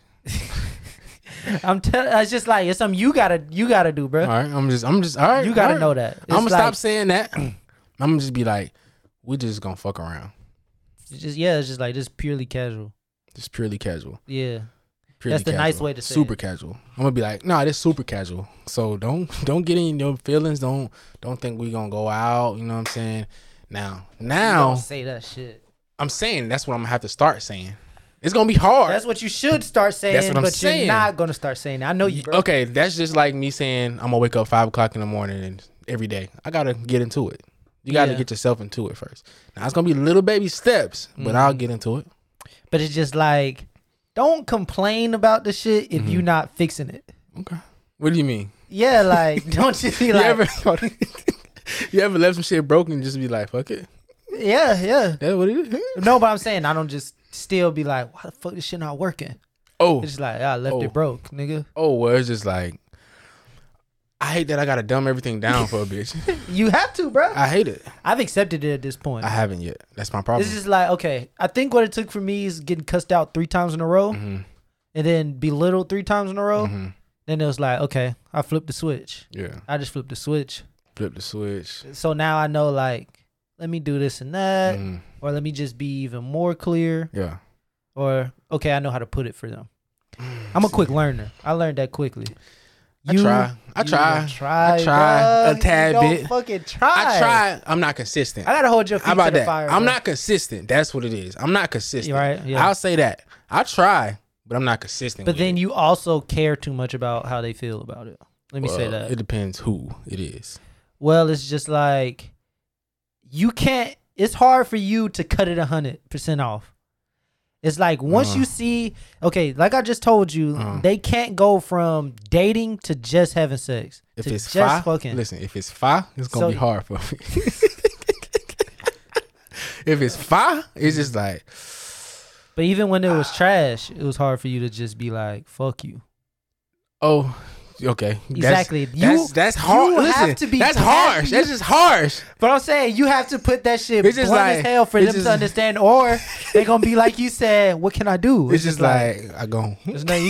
I'm telling. It's just like it's something you gotta you gotta do, bro. All right, I'm just, I'm just, all right. you gotta all right. know that. It's I'm gonna like, stop saying that. I'm gonna just be like, we just gonna fuck around, it's just yeah, it's just like just purely casual. just purely casual. Yeah. Pretty That's the casual. nice way to say super it. casual. I'm gonna be like, nah, this super casual. So don't don't get in your feelings. Don't don't think we gonna go out. You know what I'm saying? Now now Don't say that shit. I'm saying that's what I'm gonna have to start saying. It's gonna be hard. That's what you should start saying, That's what I'm but saying. you're not gonna start saying that. I know you, bro. Okay, that's just like me saying I'm gonna wake up five o'clock in the morning and every day. I gotta get into it. You gotta Yeah. get yourself into it first. Now it's gonna be little baby steps, but Mm-hmm. I'll get into it. But it's just like, don't complain about the shit if Mm-hmm. you're not fixing it. Okay. What do you mean? Yeah, like don't just be You like, ever you ever left some shit broken and just be like, fuck it? yeah, yeah. That's what it is. No, but I'm saying I don't just still be like, why the fuck this shit not working? Oh, It's just like, I left Oh. it broke, nigga. oh, well, it's just like I hate that I gotta dumb everything down for a bitch. You have to, bro. I hate it. I've accepted it at this point. I haven't yet. That's my problem. It's just like, okay, I think what it took for me is getting cussed out three times in a row Mhm. and then belittled three times in a row. Mhm. Then it was like, okay, I flipped the switch. Yeah. I just flipped the switch. Flip the switch. So now I know, like, let me do this and that, Mhm. or let me just be even more clear, Yeah. or okay, I know how to put it for them. I'm a quick learner. I learned that quickly. I try. I you try. don't try. I try bruh. a tad You don't bit. Fucking try. I try. I'm not consistent. I gotta hold your feet How about to the that? fire. I'm bro. not consistent. That's what it is. I'm not consistent. You're right. Yeah. I'll say that. I try, but I'm not consistent. But with then it. you also care too much about how they feel about it. Let me say Well, that. It depends who it is. Well, it's just like you can't. It's hard for you to cut it a hundred percent off. It's like once Uh. you see, okay, like I just told you, Uh. they can't go from dating to just having sex. If to it's just five, fucking. listen. If it's five, it's gonna So- be hard for me. If it's five, it's just like But even when it was trash, it was hard for you to just be like, "Fuck you." oh, okay. That's- Exactly. That's You- that's, hard. you have Listen, to be that's happy. harsh. That's just harsh. But I'm saying you have to put that shit It's just blunt like- as hell for it's them just- to understand, or they're gonna be like you said. What can I do? It's, just like, I go. there's nothing you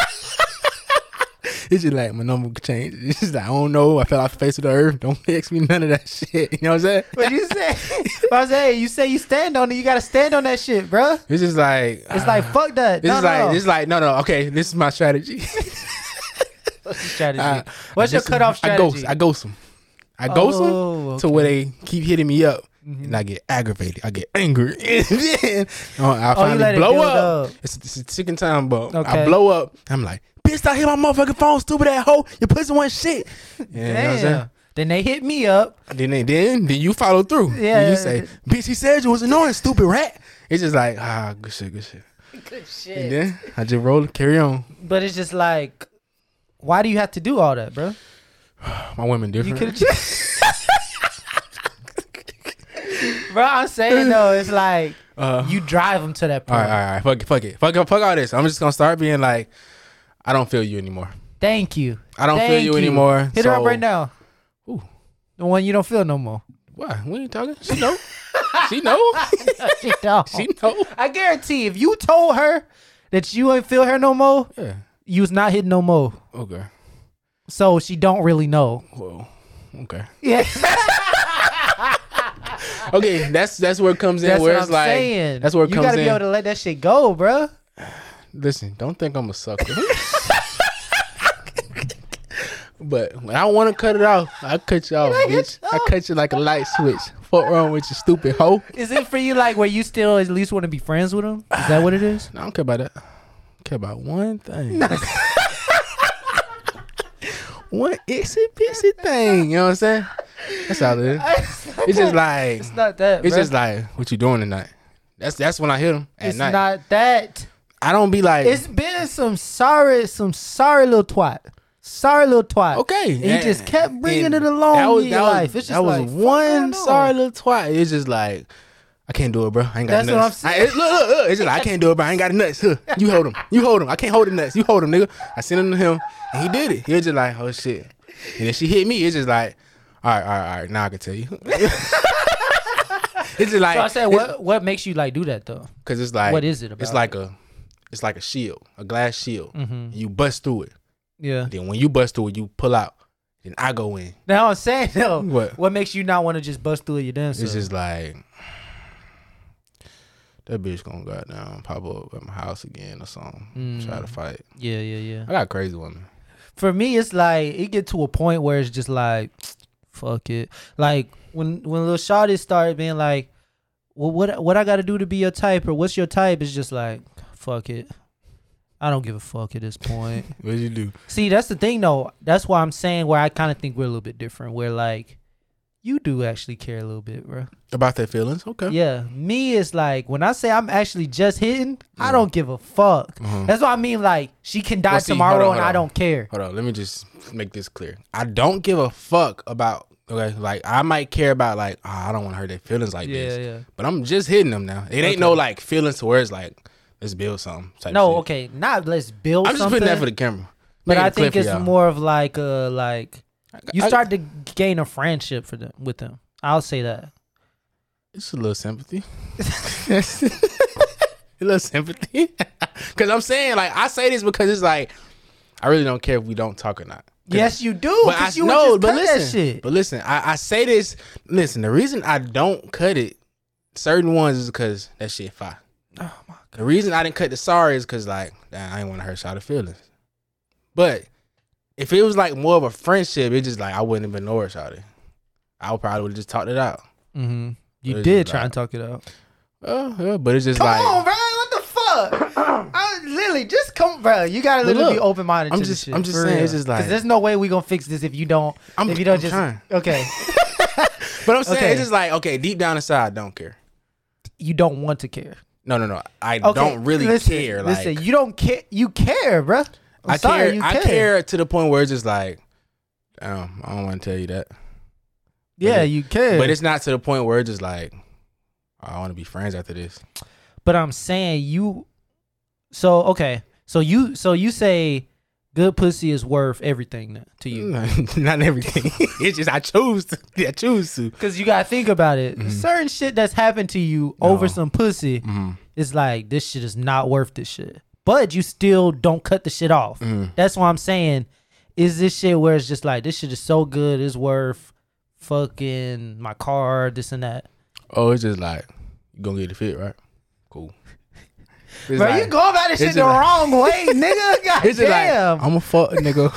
It's just like my number could change. It's just like I don't know. I fell off the face of the earth. Don't text me none of that shit. You know what I'm saying? But you say, but I say, you say you stand on it. You gotta stand on that shit, bruh. It's just like It's like fuck that. This no, is no, like no. this is like no no. Okay, this is my strategy. What's the strategy? I- What's I your just- cutoff I strategy? ghost. I ghost them. I ghost them Oh, to where they keep hitting me up, Mhm. and I get aggravated. I get angry, and then uh, I Oh, you finally let it blow build up. up. It's, it's a ticking time bomb. Okay. I blow up. I'm like, bitch, stop hitting my motherfucking phone, stupid ass hoe. Your pussy wasn't shit. Yeah, you know what I'm saying? Damn. Then they hit me up. Then, they, then, then you follow through. Yeah. Then you say, bitch, he said you was annoying, stupid rat. It's just like, ah, good shit, good shit. Good And shit. then I just roll, carry on. But it's just like, why do you have to do all that, bro? My women You different. could just. Bro, I'm saying though, it's like Uh, you drive them to that all point. right, all right, fuck it, fuck it, fuck it, fuck all this. I'm just gonna start being like, I don't feel you anymore. Thank you. I don't feel Thank you, anymore. Hit her up so- right now. Ooh. The one you don't feel no more. Why? We ain't talking. She know. she know. she don't. She know. I guarantee if you told her that you ain't feel her no more, Yeah. you was not hitting no more. Okay. So she don't really know. Well. Okay. Yeah. Okay. That's that's where it comes in. That's where what it's I'm like. saying. That's where it you comes gotta be in. able to let that shit go, bro. Listen, don't think I'm a sucker. But when I want to cut it off, I cut you off, bitch. I cut you like a light switch. Fuck wrong with you, stupid hoe. Is it for you like where you still at least want to be friends with him? Is that what it is? No, I don't care about that. I care about one thing. One itsy bitsy thing. You know what I'm saying? That's all it is. It's just like It's not that. it's bruh. just like what you doing tonight. That's that's when I hit him at It's night. not that. I don't be like It's been some sorry, some sorry little twat. Sorry little twat. okay. And he just kept bringing and it along that was, in your that was, life. It's just that was like, fuck one going on. sorry little twat. It's just like I can't do it, bro. I ain't got That's the what nuts. I'm I, saying. it- look, look, look. It's just like I can't do it, bro. I ain't got the nuts. Huh. You hold him. You hold him. I can't hold the nuts. You hold him, nigga. I sent him to him, and he did it. He was just like, oh shit. And then she hit me. It's just like, all right, all right, all right. Now I can tell you. It's just like So I said, what what makes you like do that though? because it's like What is it about It's like a, it's like a shield, a glass shield. Mm-hmm. You bust through it. Yeah. Then when you bust through it, you pull out. Then I go in. Now I'm saying though, What? what makes you not want to just bust through your damn self? It's just like that bitch gonna goddamn pop up at my house again or something. Mm. Try to fight. Yeah, yeah, yeah. I got crazy women. For me, it's like it get to a point where it's just like, fuck it. Like when when little shawty started being like, well, what what I got to do to be your type or what's your type? It's just like, fuck it. I don't give a fuck at this point. What'd you do? See, that's the thing though. That's why I'm saying where I kind of think we're a little bit different. Where like, you do actually care a little bit, bro. About their feelings? Okay. Yeah. Me is like, when I say I'm actually just hitting, I don't give a fuck. Mhm. That's what I mean. Like, she can die Well, see, tomorrow hold on, and hold I on. don't care. Hold on. Let me just make this clear. I don't give a fuck about, okay, like, I might care about, like, oh, I don't want to hurt their feelings like Yeah, this. yeah. But I'm just hitting them now. It ain't Okay. no, like, feelings to where it's like, let's build something. Type No, shit. okay, not let's build I'm just something. putting that for the camera. but Making I it clear think for it's y'all. more of like uh like you I- start to gain a friendship for them with them. I'll say that. It's a little sympathy. a little sympathy. Because I'm saying, like, I say this because it's like, I really don't care if we don't talk or not. 'Cause- Yes, you do. But I Because you know, would but just cut listen, that shit. but listen, I, I say this. Listen, the reason I don't cut it, certain ones, is because that shit fire. Oh my god. The reason I didn't cut the sorry is because, like, damn, I ain't want to hurt y'all feelings. But if it was like more of a friendship, it just like I wouldn't have ignored y'all. I would probably would have just talked it out. Mm-hmm. You It's did just try like- and talk it out. Oh, yeah, but it's just Come like on, bro. What the fuck? I, literally, just come, bro. You gotta But literally look, be open minded. I'm to just- this shit, I'm just for saying, real. it's just like- 'Cause there's no way we gonna fix this if you don't. I'm, if you don't I'm just trying. okay. But I'm saying Okay. it's just like, okay, deep down inside, I don't care. You don't want to care. No, no, no. I Okay, don't really listen, care. Like, listen, you don't care. You care, bro. I'm I sorry, care. you I care. care to the point where it's just like, damn, I don't want to tell you that. Yeah, it- you care. But it's not to the point where it's just like, oh, I want to be friends after this. But I'm saying you. So okay, so you so you say good pussy is worth everything now to you Not everything. It's just I choose to. I choose to. because you gotta think about it. Mhm. Certain shit that's happened to you over No. some pussy Mm-hmm. is like this shit is not worth this shit. But you still don't cut the shit off. Mm-hmm. That's why I'm saying is this shit where it's just like this shit is so good it's worth fucking my car this and that. Oh, it's just like you gonna get the fit, right? Cool. It's Bro, like- you go about this shit it's the just like- wrong way, nigga. God It's just like damn. I'm a fuck nigga,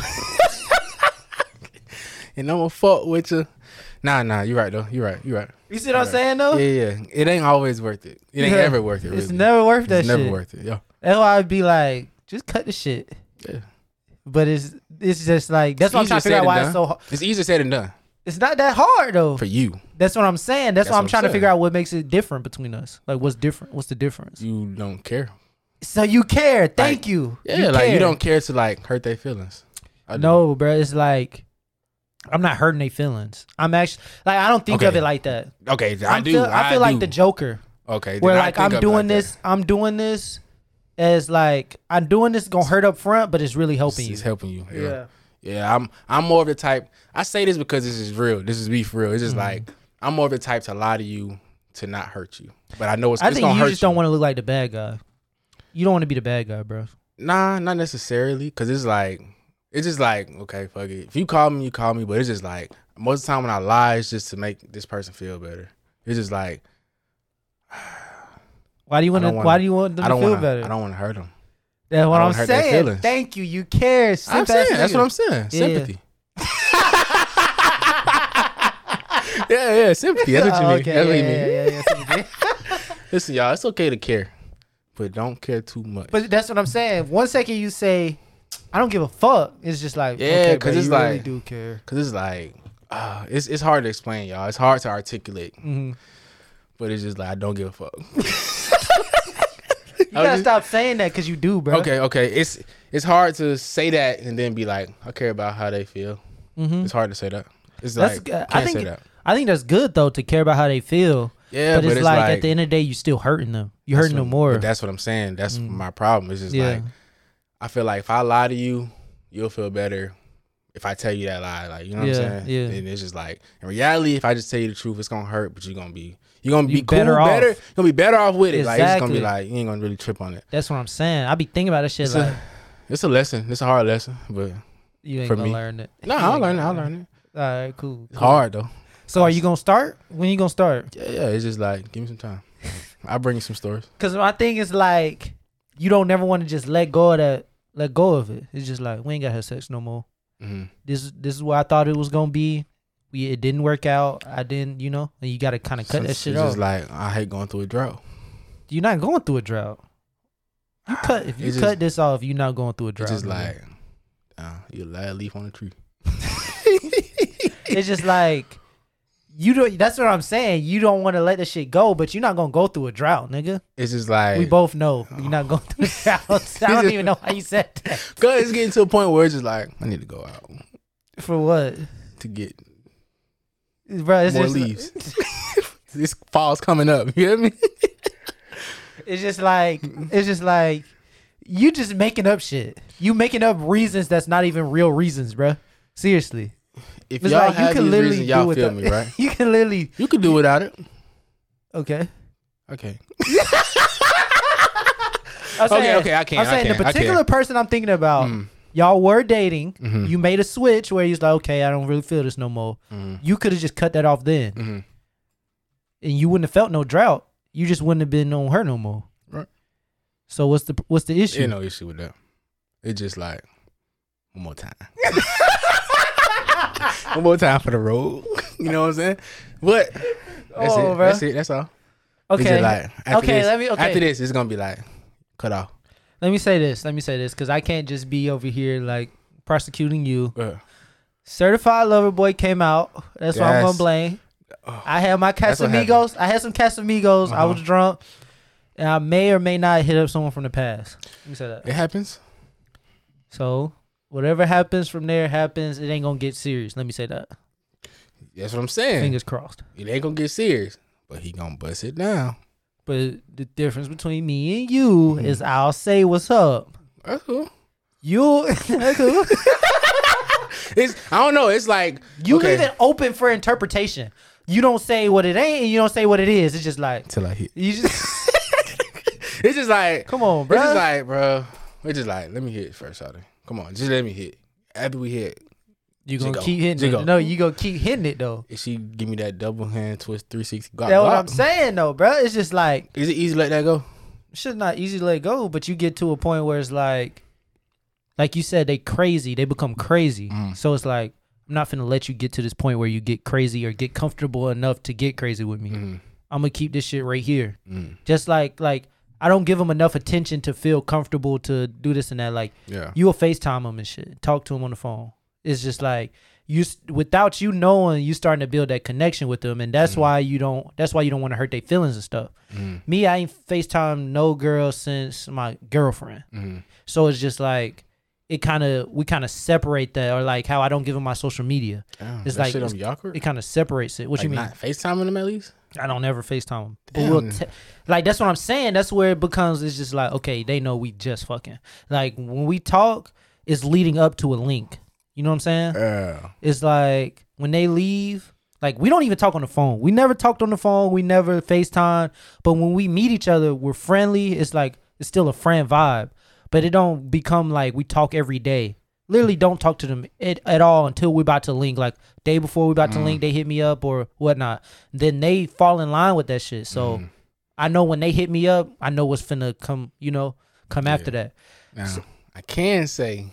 and I'm a fuck with you. Nah, nah, you're right though. You're right. You're right. You see what I'm Right. saying though? Yeah, yeah. It ain't always worth it. It ain't Yeah. ever worth it. Really. It's never worth that It's never shit. worth it. Yeah. That's why I'd be like, just cut the shit. Yeah. But it's it's just like that's It's what I'm trying to easier figure out said why than it's so hard. It's easier said than done It's not that hard though. for you. That's what I'm saying. That's, That's why I'm what I'm trying to saying. figure out what makes it different between us. Like what's different? What's the difference? You don't care. So you care. Thank Like, you. Yeah, you like care. you don't care to like hurt their feelings. I do. No, bro. It's like I'm not hurting their feelings. I'm actually like I don't think of Okay. it like that. Okay, I I'm do. feel, I feel like do. the Joker. Okay, Where then I like think I'm of it doing like that. this, I'm doing this as like I'm doing this gonna hurt up front, but it's really helping It's, you. it's helping you. Yeah. Yeah. yeah. I'm I'm more of the type. I say this because this is real. This is me for real. It's just Mhm. like I'm more of the type to lie to you to not hurt you. But I know it's, I it's think gonna you hurt just you. don't want to look like the bad guy. You don't want to be the bad guy, bro. Nah, not necessarily. Because it's like, it's just like, okay, fuck it. If you call me, you call me. But it's just like, most of the time when I lie, it's just to make this person feel better. It's just like, Why do you want to? don't wanna- Why do you want them I to don't feel want to, better? I don't want to hurt them. That's what I I'm don't hurt their saying. feelings. Thank you. You care. I'm Simp saying, ass that's nigga. what I'm saying. Yeah. Sympathy. yeah, yeah, sympathy. That's what you Oh, mean. okay, That's what you yeah, mean. yeah, yeah, yeah, sympathy. Listen, y'all, it's okay to care, but don't care too much. But that's what I'm saying. One second you say, "I don't give a fuck." It's just like, Yeah, okay, 'cause bro, it's you really like- do care. Cause it's like, uh, it's it's hard to explain, y'all. It's hard to articulate, Mm-hmm. but it's just like I don't give a fuck. You gotta stop saying that because you do, bro. Okay, okay. It's it's hard to say that and then be like, I care about how they feel. Mm-hmm. It's hard to say that. It's That's like good. can't I think say that. I think that's good though to care about how they feel. Yeah, but, but, it's, like, at the end of the day, you still hurting them. You that's hurting them what- more. But that's what I'm saying. That's Mm. my problem. It's just yeah. like I feel like if I lie to you, you'll feel better if I tell you that lie. Like you know what Yeah, I'm saying? yeah. And it's just like in reality, if I just tell you the truth, it's gonna hurt, but you're gonna be you're gonna be You cool, better better. off. You're gonna be better off with it. Like it's just gonna be Exactly. like you ain't gonna really trip on it. That's what I'm saying. I be thinking about this shit It's like a, it's a lesson. It's a hard lesson, but you ain't for gonna me. learn it. no, You I'll ain't learn it. gonna I'll learn it. All right, cool. It's cool. hard though. So are you gonna start? When you gonna start? Yeah, yeah. It's just like give me some time. I'll bring you some stories. Cause my thing is like, you don't never want to just let go of that, let go of it. It's just like we ain't got to have sex no more. Mm-hmm. This this is what I thought it was gonna be. We it didn't work out. I didn't, you know. And you got to kind of cut So that shit it's off. just like I hate going through a drought. You're not going through a drought. You cut if you It's cut just- this off, you're not going through a drought. It's just nigga. like uh, you last leaf on the tree. It's just like you don't. That's what I'm saying. You don't want to let the shit go, but you're not gonna go through a drought, nigga. It's just like We both know you're not going through a drought. I don't even know how you said that. Cause it's getting to a point where it's just like I need to go out For what, to get bro? It's more just, leaves. This fall's coming up. You hear me? It's just like it's just like you just making up shit. You making up reasons that's not even real reasons, bro. Seriously. If It's y'all like you have can these literally reasons, y'all do feel without- me, right? You can literally. You could do without it. Okay. Okay. I'm saying, Okay, okay, I can't, I'm I saying can't, the I particular can't. person I'm thinking about, Mm. y'all were dating. Mhm. You made a switch where he's like, okay, I don't really feel this no more. Mhm. You could have just cut that off then, Mhm. and you wouldn't have felt no drought. You just wouldn't have been on her no more. Right. So what's the what's the issue? Ain't no issue with that. It's just like one more time. One more time for the road. You know what I'm saying? But that's Oh, it. bro. That's it. That's all. It's Okay. just like after Okay, this, let me- okay. After this, it's gonna be like cut off. Let me say this. Let me say this because I can't just be over here like prosecuting you. Uh, Certified Lover Boy came out. That's what I'm Yes. gonna blame. oh, I had my That's what Casamigos. I had some Casamigos. I Uh-huh. was drunk, and I may or may not hit up someone from the past. Let me say that. it happens. So whatever happens from there happens. It ain't gonna get serious. Let me say that. That's what I'm saying. Fingers crossed. It ain't gonna get serious, but he gonna bust it down. But the difference between me and you Mhm. is I'll say what's up. That's cool. You, It's I don't know. It's like you okay, leave it open for interpretation. You don't say what it ain't, and you don't say what it is. It's just like till I hit. you just It's just like come on, It's bro. just like, bro. It's just like, let me hit first, Shawty. Come on, just let me hit. After we hit, You gonna Jiggo. keep hitting Jiggo. it. No, you gonna keep hitting it though. if she give me that double hand twist three sixty, That's what I'm saying though, bro. It's just like Is it easy to let that go? shit's not easy to let go, but you get to a point where it's like, like you said, they crazy. They become crazy. Mm. So it's like I'm not finna let you get to this point where you get crazy or get comfortable enough to get crazy with me. Mm, I'm gonna keep this shit right here. mm, Just like like I don't give them enough attention to feel comfortable to do this and that. Like yeah. you'll FaceTime them and shit, talk to them on the phone. It's just like you s- without you knowing, you starting to build that connection with them, and that's Mhm. why you don't. That's why you don't want to hurt their feelings and stuff. Mm, Me, I ain't FaceTime no girl since my girlfriend, mm, so it's just like it kind of we kind of separate that, or like how I don't give them my social media. damn, It's that like- shit on be awkward. It kind of separates it. What Like you mean? Not FaceTiming them at least. I don't ever FaceTime them. But Damn. we'll te- like that's what I'm saying. That's where it becomes. It's just like okay, they know we just fucking. Like when we talk, it's leading up to a link. You know what I'm saying? Yeah. It's like when they leave, like we don't even talk on the phone. We never talked on the phone. We never FaceTime. But when we meet each other, we're friendly. It's like it's still a friend vibe. But it don't become like we talk every day. Literally don't talk to them at, at all until we're about to link. Like day before we about to Mm. link, they hit me up or whatnot. Then they fall in line with that shit. So Mm. I know when they hit me up, I know what's finna come, you know, come Yeah. after that. Now So- I can say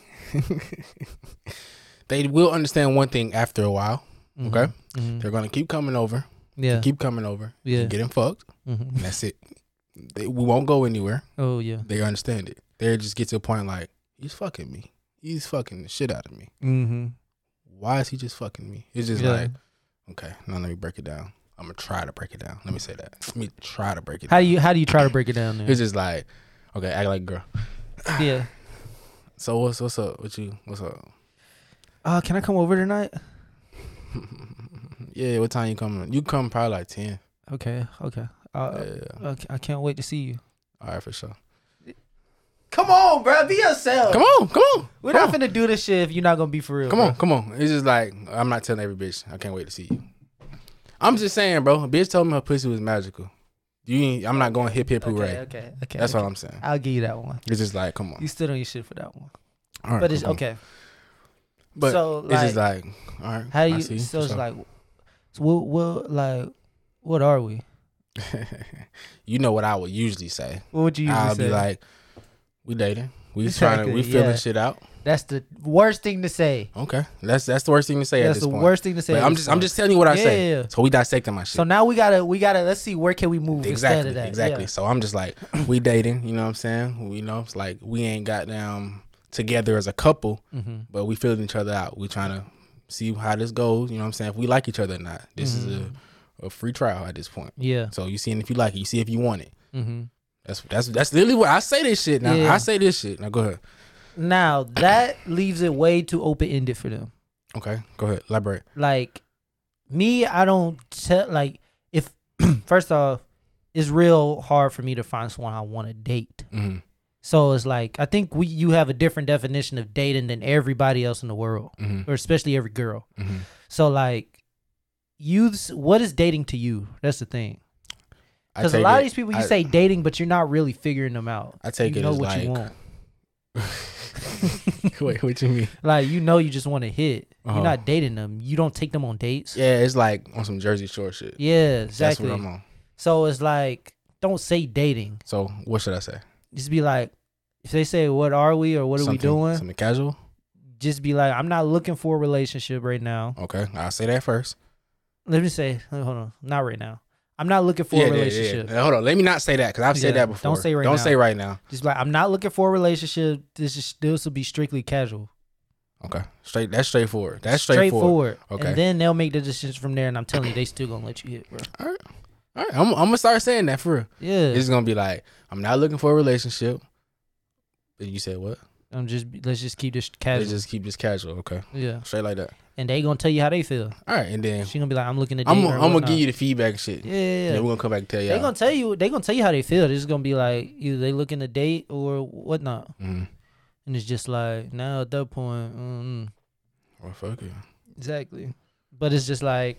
they will understand one thing after a while. Mhm. Okay, Mhm. they're gonna keep coming over. Yeah. Keep coming over. Yeah. and getting fucked. Mhm. And that's it. They, we won't go anywhere. Oh yeah. They understand it. They just get to a point like he's fucking me. He's fucking the shit out of me. Mm-hmm. Why is he just fucking me? It's just Yeah. like, okay, now let me break it down. I'm gonna try to break it down. Let me say that. Let me try to break it How down. do you how do you try to break it down there? It's just like, okay, act like a girl. Yeah. So what's what's up with you? What's up? Uh, can I come over tonight? Yeah, what time you coming? You come probably like ten. Okay. Okay. Uh, Yeah. uh, I can't wait to see you. All right, for sure. Come on, bro. Be yourself. Come on, come on. We're come not on. finna do this shit if you're not gonna be for real. Come bro. on, come on. It's just like I'm not telling every bitch. I can't wait to see you. I'm just saying, bro. A bitch told me her pussy was magical. You ain't, I'm not going hip hip hooray. Okay. Okay. Okay. That's okay. what I'm saying. I'll give you that one. It's just like, come on. You stood on your shit for that one. All right, But it's cool, cool. okay. But So, it's just like, like, all right. How do I you? see, So for it's sure. like, so what? What? Like, what are we? You know what I would usually say. What would you usually I'll say? be like, we dating. We Exactly, trying to, we feeling yeah. shit out. That's the worst thing to say. Okay, that's that's the worst thing to say at That's this the point. worst thing to say. But at I'm this just I'm point. just telling you what I Yeah, say. yeah, yeah. So we dissecting my shit. So now we gotta we gotta let's see where can we move exactly, instead of that. exactly. Yeah. So I'm just like, we dating. You know what I'm saying? We, you know, it's like we ain't got down together as a couple, Mm-hmm. but we feeling each other out. We trying to see how this goes. You know what I'm saying? If we like each other or not. This Mm-hmm. is a, a free trial at this point. Yeah. So you seeing if you like it. You see if you want it. Mm-hmm. That's that's that's literally what I say. This shit now. Yeah. I say this shit now. Go ahead. Now that leaves it way too open ended for them. Okay, go ahead. Elaborate. Like me, I don't tell. Like if first off, it's real hard for me to find someone I want to date. Mm-hmm. So it's like I think we you have a different definition of dating than everybody else in the world, Mm-hmm. or especially every girl. Mm-hmm. So like, youths, what is dating to you? That's the thing. I Because a take lot it- of these people, you I- say dating, but you're not really figuring them out. I take you it know as what like. you want. Wait, what you mean? Like you know, you just want to hit. Uh-huh. You're not dating them. You don't take them on dates. Yeah, it's like on some Jersey Shore shit. Yeah, That's exactly. what I'm on. So it's like, don't say dating. So what should I say? Just be like, if they say, "What are we?" or "What are something, we doing?" Something casual. Just be like, "I'm not looking for a relationship right now." Okay, I'll say that first. Let me say, hold on, not right now. I'm not looking for yeah, a yeah, relationship. yeah. Hold on, let me not say that because I've said Yeah, that before. don't say right Don't now. say right now. Just like, I'm not looking for a relationship. This is this will be strictly casual. Okay, straight. That's straightforward. That's straightforward. Okay. And then they'll make the decisions from there. And I'm telling you, they still gonna let you hit, bro. All right, all right. I'm, I'm gonna start saying that for real. Yeah. It's gonna be like, I'm not looking for a relationship. But you said what? I'm just let's just keep this Let's casual. just keep this casual. Okay, Yeah. straight like that. And they gonna tell you how they feel. All right, and then She gonna be like, I'm looking to date I'm, her. I'm or gonna whatnot. give you the feedback and shit. Yeah, yeah, yeah. And then we're gonna come back and tell you. They gonna tell you. They gonna tell you how they feel. They're just gonna be like, either they looking to date or whatnot. Mm-hmm. And it's just like, now at that point, mm-mm. Well, fuck it. Exactly. But it's just like,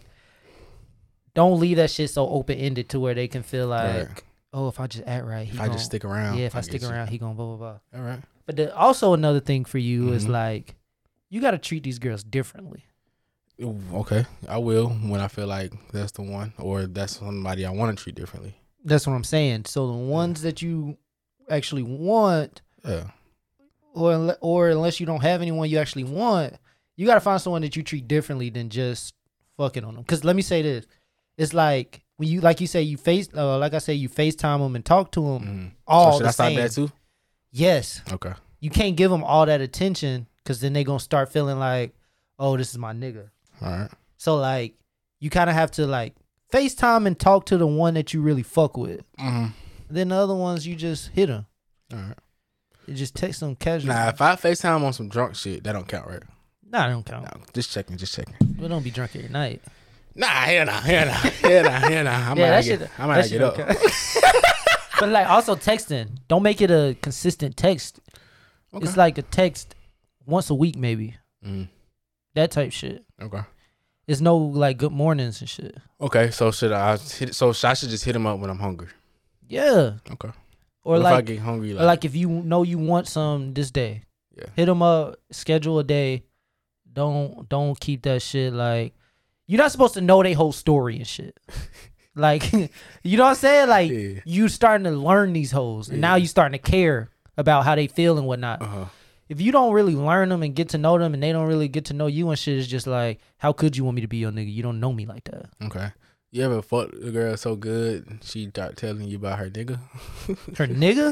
don't leave that shit so open ended to where they can feel like, Right. oh, if I just act right, he If gon- I just stick around. yeah, if I, I stick get you. around, he gonna blah blah blah. All right. But the, also another thing for you is Mhm. like, you got to treat these girls differently. Ooh, okay, I will when I feel like that's the one, or that's somebody I want to treat differently. That's what I'm saying. So the ones that you actually want, Yeah. or unle- or unless you don't have anyone you actually want, you got to find someone that you treat differently than just fucking on them. Because let me say this, it's like when you, like you say, you face, uh, like I say, you FaceTime them and talk to them. Mm-hmm. All so should the I stop same. that too? Yes, Okay. you can't give them all that attention because then they gonna start feeling like, oh, this is my nigga. All right. So like, you kind of have to like FaceTime and talk to the one that you really fuck with. Mm-hmm. Then the other ones you just hit them. All right. You just text them casually. Nah, if I FaceTime on some drunk shit, that don't count, right? Nah, it don't count. No, just checking, just checking. We don't be drunk every night. Nah, hell nah, hell nah, hell nah, hell nah. I might Yeah, not that get, shit- I might that not shit get up. don't count. But like also texting, don't make it a consistent text. Okay. It's like a text once a week maybe. Mm, That type shit. okay. It's no like good mornings and shit. Okay, so should I hit? So I should just hit him up when I'm hungry. Yeah. Okay. Or What if I like get hungry? or Like, like if you know you want some this day. Yeah. Hit them up, schedule a day. Don't don't keep that shit like, you're not supposed to know their whole story and shit. Like, you know what I'm saying? Like, Yeah. you starting to learn these hoes, and now Yeah. you starting to care about how they feel and whatnot. uh huh. If you don't really learn them and get to know them, and they don't really get to know you and shit, it's just like, how could you want me to be your nigga? You don't know me like that. Okay. You ever fucked a girl so good she start telling you about her nigga, Her nigga?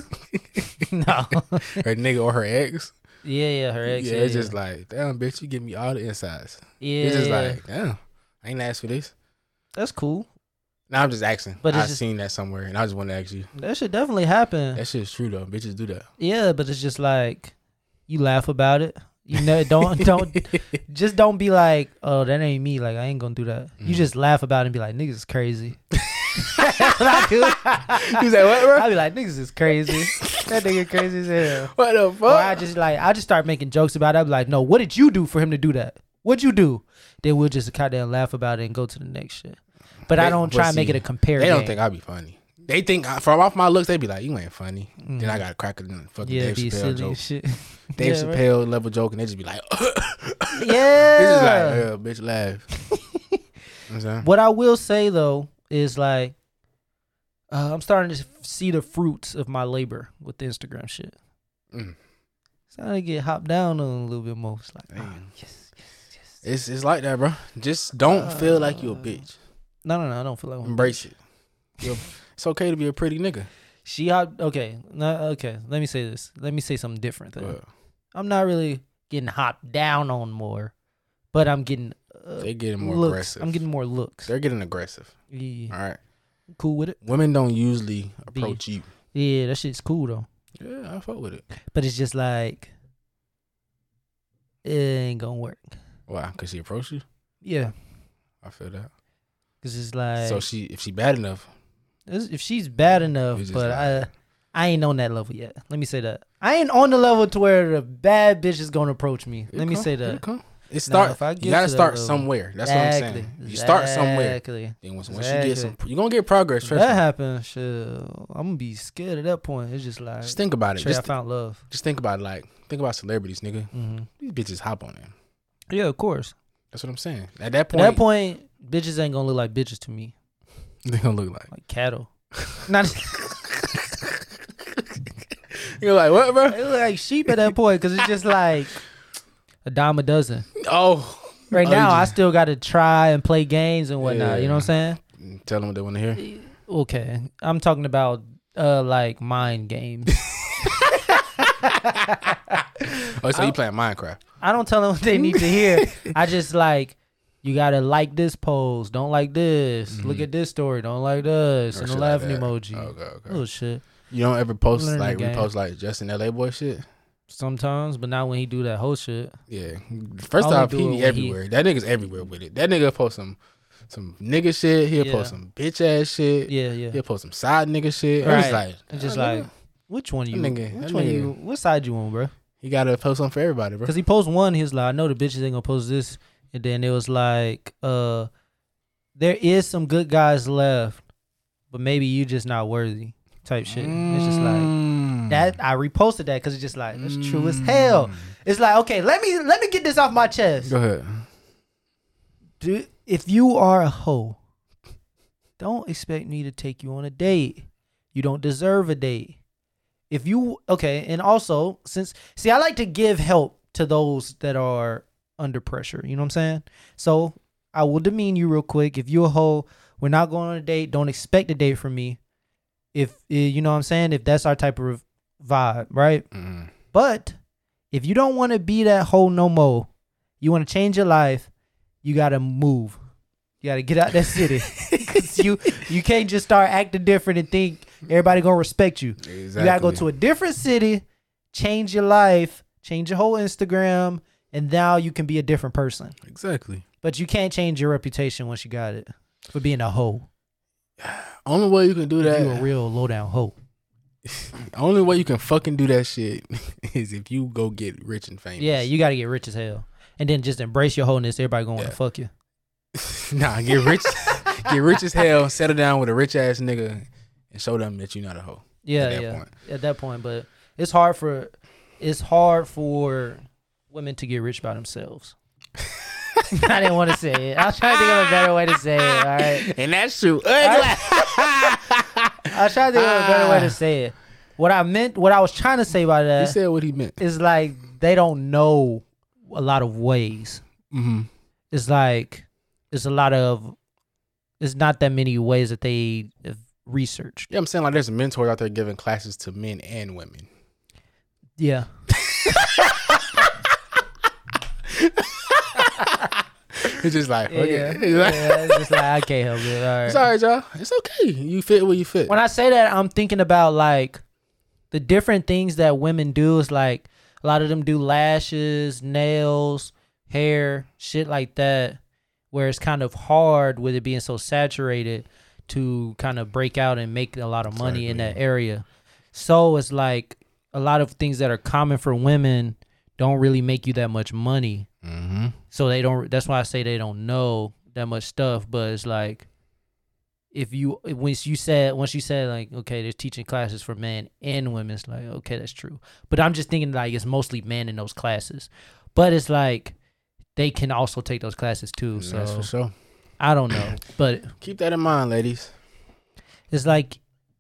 No. her nigga or her ex? Yeah, yeah, her ex. yeah, Yeah, it's yeah. just like, damn, bitch, you give me all the insides. yeah, It's just yeah. like, damn, I ain't asked for this. That's cool. Now I'm just asking. But But it's I just- seen that somewhere, and I just want to ask you. That should definitely happen. That shit's true though. Bitches do that. Yeah, but it's just like, you laugh about it. You know, don't don't just don't be like, oh, that ain't me. Like, I ain't gonna do that. You Mhm. just laugh about it and be like, niggas is crazy. I do. You say what, bro? I be like, niggas is crazy. That nigga crazy as hell. What the fuck? Or I just like, I just start making jokes about it. I be like, no, what did you do for him to do that? What'd you do? Then we'll just kind of laugh about it and go to the next shit. But I They- don't but try and make see, it a compare They don't game. think I be funny. They think I- from off my looks, they be like, "You ain't funny." Mhm. Then I got to crack a fucking Yeah, Dave be Chappelle silly joke. and shit. Dave Yeah, right. Chappelle level joke, and they just be like, Yeah. "This is like, yeah, bitch, laugh." You know what I'm saying? What I will say though is like, Uh, I'm starting to see the fruits of my labor with the Instagram shit. Mm. Starting to get hopped down on a little bit more. It's like, oh, yes, yes, yes. It's it's like that, bro. Just don't Uh, feel like you a bitch. No, no, no. I don't feel like I'm a Embrace it. You're, it's okay to be a pretty nigga. She hopped. Okay, no, okay. Let me say this. Let me say something different. Then. But I'm not really getting hopped down on more, but I'm getting. Uh, they're getting more looks. aggressive. I'm getting more looks. They're getting aggressive. Yeah. All right. Cool with it. Women don't usually approach you. Yeah, that shit's cool though. Yeah, I fuck with it. But it's just like it ain't gonna work. Why? Cause she approached you. Yeah, I feel that. cause it's like So she, if she bad enough, it's- if she's bad enough, it's just but like- I I ain't on that level yet. Let me say that I ain't on the level to where the bad bitch is gonna approach me. it'll Let me come, say it'll that. come. It Nah, start. if I you get gotta to that start level- somewhere. That's Exactly. what I'm saying. You start somewhere. Exactly. Then once, once Exactly. you get some, you gonna get progress. If Trust that me. happens, shit, I'm gonna be scared at that point. It's just like Just think about it. Trey, I Just, found love. just think about it. Like think about celebrities, nigga. hmm These bitches hop on them. Yeah, of course. That's what I'm saying. At that At point, that point, bitches ain't gonna look like bitches to me, they gonna look like. like cattle. Not You're like, what, bro? they look like sheep at that point because it's just like a dime a dozen. Oh, Right Oh, now, you I just- still got to try and play games and whatnot. You know what I'm saying? tell them what they want to hear. Okay, I'm talking about uh like mind games. Oh, so you playing Minecraft? I don't tell them what they need to hear. I just like, you gotta like this pose, don't like this. Look Mhm. at this story, don't like this, Or and a shit like laughing that. emoji. Okay, okay. Little shit. You don't ever post Learn the like game. repost like Justin L A boy shit? Sometimes, but not when he do that whole shit. Yeah. First Only off, do he it be when he- everywhere. That nigga's everywhere with it. That nigga post some some nigga shit. He'll Yeah. post some bitch ass shit. Yeah, yeah. He'll post some side nigga shit. I'm just Right. like, It's just oh, like, nigga. which one you? That nigga- which that one nigga- you? What side you on, bro? he gotta post something for everybody, bro. Because he posts one, he's like, I know the bitches ain't gonna post this, and then it was like, uh, there is some good guys left, but maybe you just not worthy, type shit. It's just like. Mm. That I reposted that because it's just like it's true as hell. It's like, okay, let me let me get this off my chest. Go ahead. Dude, if you are a hoe, don't expect me to take you on a date. You don't deserve a date. If you okay, and also since see, I like to give help to those that are under pressure. You know what I'm saying? So I will demean you real quick. If you a hoe, we're not going on a date. Don't expect a date from me. If eh, you know what I'm saying, if that's our type of vibe, right? Mm. But if you don't want to be that hoe no more, you want to change your life, you gotta move. You gotta get out that city. Cause you you can't just start acting different and think everybody gonna respect you. Exactly. You gotta go to a different city, change your life, change your whole Instagram, and now you can be a different person. Exactly. But you can't change your reputation once you got it for being a hoe. Only way you can do that. You a real low down hoe. Only way you can fucking do that shit is if you go get rich and famous. Yeah, you gotta get rich as hell, and then just embrace your wholeness. Everybody gonna wanna Yeah. fuck you. Nah, get rich, get rich as hell. Settle down with a rich ass nigga and show them that you're not a hoe. Yeah, at that yeah. point. At that point, but it's hard for it's hard for women to get rich by themselves. I didn't want to say it. I was trying to think of a better way to say it. All right, And that's true. I was trying to think of a better way to say it. What I meant, what I was trying to say by He that said what he meant. is like they don't know a lot of ways. Mm-hmm. It's like it's a lot of it's not that many ways that they have researched. Yeah, I'm saying like there's mentors out there giving classes to men and women. Yeah. It's just like, Yeah, okay. It's like- yeah, it's just like I can't help it. All right. It's all right, y'all. It's okay. You fit where you fit. When I say that, I'm thinking about like the different things that women do. Is like a lot of them do lashes, nails, hair, shit like that, where it's kind of hard with it being so saturated to kind of break out and make a lot of money in that Exactly. area. So it's like a lot of things that are common for women don't really make you that much money. Mm-hmm. So they don't. That's why I say they don't know that much stuff. But it's like, if you once you said once you said like, okay, there's teaching classes for men and women. It's like, okay, that's true. But I'm just thinking like it's mostly men in those classes. But it's like they can also take those classes too. That's So for sure. I don't know. But Keep that in mind, ladies. it's like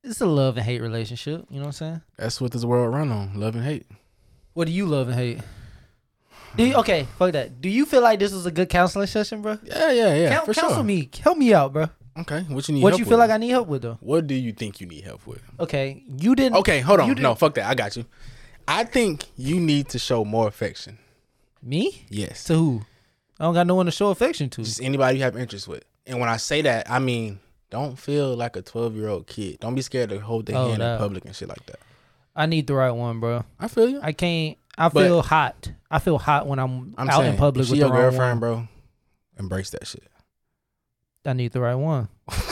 it's a love and hate relationship. You know what I'm saying? That's what this world run on, love and hate. What do you love and hate? Do you, okay, fuck that. Do you feel like this was a good counseling session, bro? Yeah, yeah, yeah. Count, for counsel sure. me. Help me out, bro. Okay, what you need What help you with? feel like I need help with, though? What do you think you need help with? Okay, you didn't. Okay, hold on. you No, didn't- fuck that. I got you. I think you need to show more affection. Me? Yes. To who? I don't got no one to show affection to. Just anybody you have interest with. And when I say that, I mean, don't feel like a twelve-year-old kid. Don't be scared to hold their Oh, hand no. in public and shit like that. I need the right one, bro. I feel you. I can't. I But- feel hot. I feel hot when I'm, I'm out saying, in public if with she the your wrong girlfriend, one. bro, embrace that shit. I need the right one.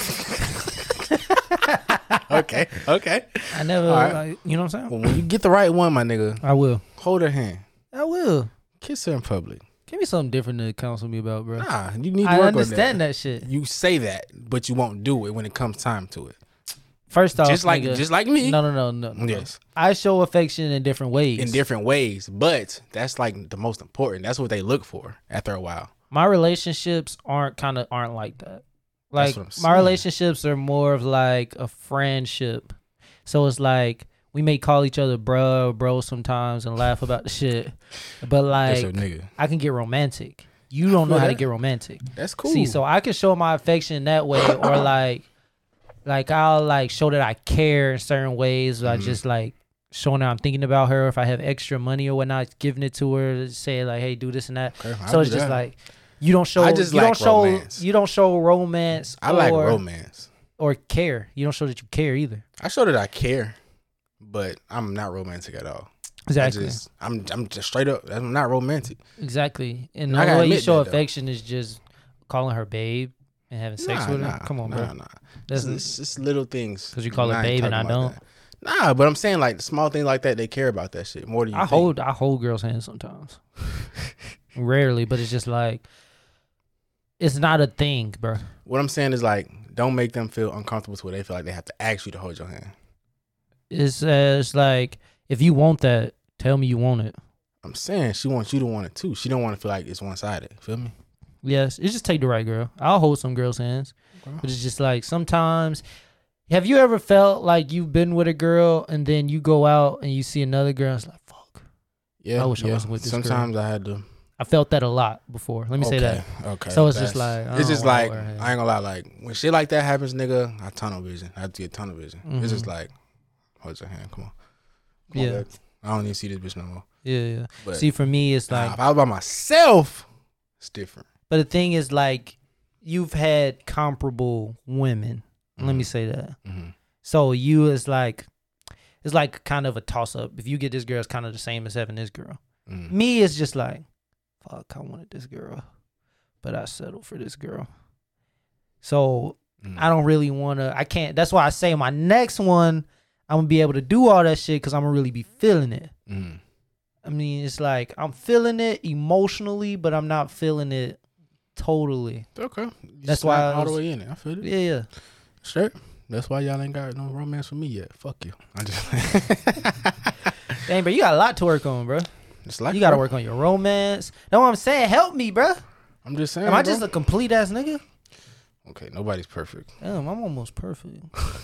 Okay, okay. I never, All right. like, you know what I'm saying? Well, when you get the right one, my nigga, I will. hold her hand. I will. Kiss her in public. Give me something different to counsel me about, bro. Nah, you need to I work understand on that. that shit. You say that, but you won't do it when it comes time to it. First off, Just like nigga, just like me. no, no, no, no, no. Yes. I show affection in different ways. In different ways, but that's like the most important. That's what they look for after a while. My relationships aren't kind of aren't like that. Like what I'm my saying. relationships are more of like a friendship. So it's like we may call each other bro or bro sometimes and laugh about the shit. But That's like your nigga. I can get romantic. You don't know feel how to that. get romantic. That's cool. See, so I can show my affection that way, or like, like I'll like show that I care in certain ways. Like Mhm. just like showing that I'm thinking about her. If I have extra money or whatnot, giving it to her, say like, hey, do this and that. Okay, I'll so it's do just that. like you don't show. I just you like don't show. romance. You don't show romance. I like or, romance. or care. You don't show that you care either. I show that I care, but I'm not romantic at all. Exactly. I just, I'm I'm just straight up. I'm not romantic. Exactly. And the I only gotta way you admit show that, though. affection is just calling her babe and having sex Nah, with her. nah, Come on, nah, bro. Nah, That's It's, it's, it's little things. 'Cause you call her ain't babe and talking I about that. Nah, but I'm saying like small things like that, they care about that shit more than you I think. hold I hold girls' hands sometimes. Rarely, but it's just like it's not a thing, bro. What I'm saying is like, don't make them feel uncomfortable to where they feel like they have to ask you to hold your hand. It's uh, it's like if you want that, tell me you want it. I'm saying she wants you to want it too. She don't want to feel like it's one sided. Feel me? Yes, it's just take the right girl. I'll hold some girls' hands, Okay. but it's just like sometimes. Have you ever felt like you've been with a girl and then you go out and you see another girl and it's like, fuck. Yeah. I wish I yeah. wasn't with this girl. Sometimes I had to. I felt that a lot before. Let me say that. Okay. So it's just That's- like, I it's don't just wanna like hold I her ain't hand. gonna lie. Like when shit like that happens, nigga, I tunnel vision. I have to get tunnel vision. It's just Mhm. like, hold your hand. Come on. Come on, Yeah. babe. I don't even see this bitch no more. Yeah, yeah. But See, for me, it's nah, like, if I was by myself, it's different. but the thing is, like, you've had comparable women. Let me say that. Mm-hmm. So you is like, it's like kind of a toss up. If you get this girl, it's kind of the same as having this girl. Mm-hmm. Me, it's just like, fuck, I wanted this girl, but I settled for this girl. So Mm-hmm. I don't really want to, I can't, that's why I say my next one, I'm going to be able to do all that shit because I'm going to really be feeling it. Mm-hmm. I mean, it's like I'm feeling it emotionally, but I'm not feeling it totally. Okay. You That's just why not I all the was- way in it. I feel it. Yeah, yeah. Straight. That's why y'all ain't got no romance with me yet. Fuck you. I just Dang, bro, you got a lot to work on, bro. It's like You got to bro. work on your romance. That's what I'm saying. Help me, bro. I'm just saying. Am I bro. just a complete ass nigga? Okay, nobody's perfect. Damn, I'm almost perfect.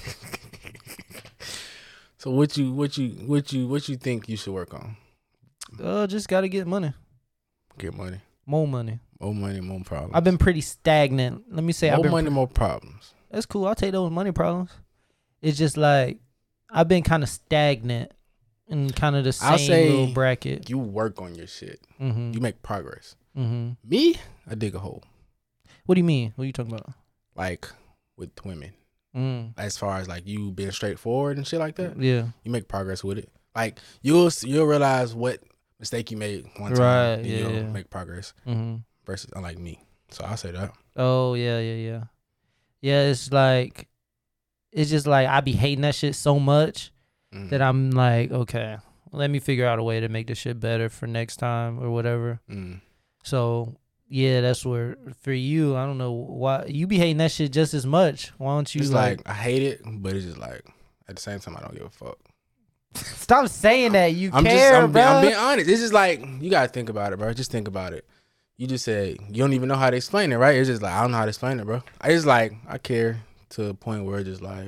So what you what you what you what you think you should work on? Uh, just got to get money. Get money. More money. More money, more problems. I've been pretty stagnant. Let me say I've more been money, more problems. That's cool. I'll take those money problems. It's just like I've been kind of stagnant in kind of the I'll same say little bracket. You work on your shit. Mm-hmm. You make progress. Mm-hmm. Me, I dig a hole. What do you mean? What are you talking about? Like with women. Mm. As far as like you being straightforward and shit like that. Yeah. You make progress with it. Like you'll you'll realize what mistake you made one time. Right, And yeah, you'll yeah. make progress. Mm-hmm. Versus unlike me. So I'll say that. Oh yeah, yeah, yeah. Yeah, it's like it's just like I be hating that shit so much Mm. that I'm like, okay, let me figure out a way to make this shit better for next time or whatever. Mm. So yeah, that's where for you, I don't know why you be hating that shit just as much. Why don't you It's like, like, I hate it, but it's just like at the same time I don't give a fuck. stop saying that you I'm care, just I'm, bro? be- I'm being honest. It's just like you gotta think about it, bro. Just think about it. You just said you don't even know how to explain it, right? It's just like I don't know how to explain it, bro. I just like I care to a point where it's just like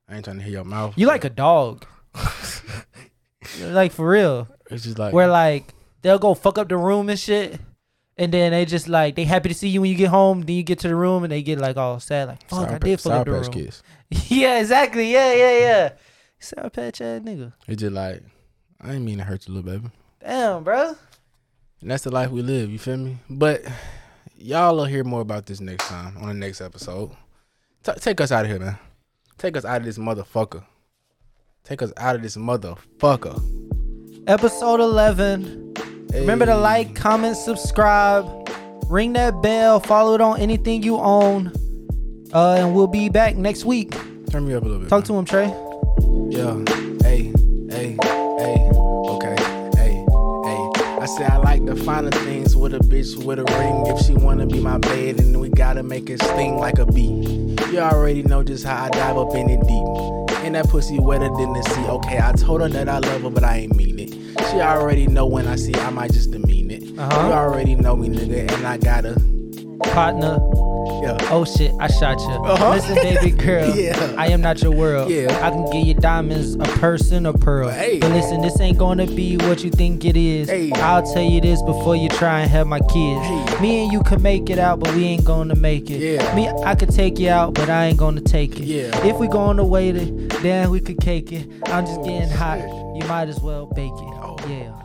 I ain't trying to hear your mouth. You like a dog. Like, for real. It's just like. Where, like, they'll go fuck up the room and shit. And then they just, like, they happy to see you when you get home. Then you get to the room and they get, like, all sad. Like, fuck, Sour I did fuck up the room. Kids. Yeah, exactly. Yeah, yeah, yeah. Sour Patch ass nigga. It's just like, I ain't mean to hurt you, little baby. Damn, bro. And that's the life we live, you feel me? But y'all will hear more about this next time on the next episode. T- take us out of here, man. Take us out of this motherfucker. Take us out of this motherfucker. Episode eleven. Hey. Remember to like, comment, subscribe, ring that bell, follow it on anything you own. Uh, and we'll be back next week. Turn me up a little bit. Talk man. to him, Trey. Yeah. Hey, hey, hey. Okay. Hey, hey. I said I like the finer things with a bitch with a ring. If she wanna be my bed, then we gotta make it sting like a bee. You already know just how I dive up in it deep. And that pussy wetter than the sea. Okay, I told her that I love her, but I ain't mean it. She already know when I see I might just demean it. Uh-huh. You already know me, nigga, and I gotta partner. Yeah. Oh shit, I shot you. Uh-huh. Listen, baby girl. Yeah. I am not your world. Yeah. I can give you diamonds, a purse, and a pearl. Hey. But listen, this ain't gonna be what you think it is. Hey. I'll tell you this before you try and have my kids. Hey. Me and you can make it out, but we ain't gonna make it. Yeah. Me, I could take you out, but I ain't gonna take it. Yeah. If we go on the way to, then we could cake it. I'm just getting hot. You might as well bake it. Oh. Yeah.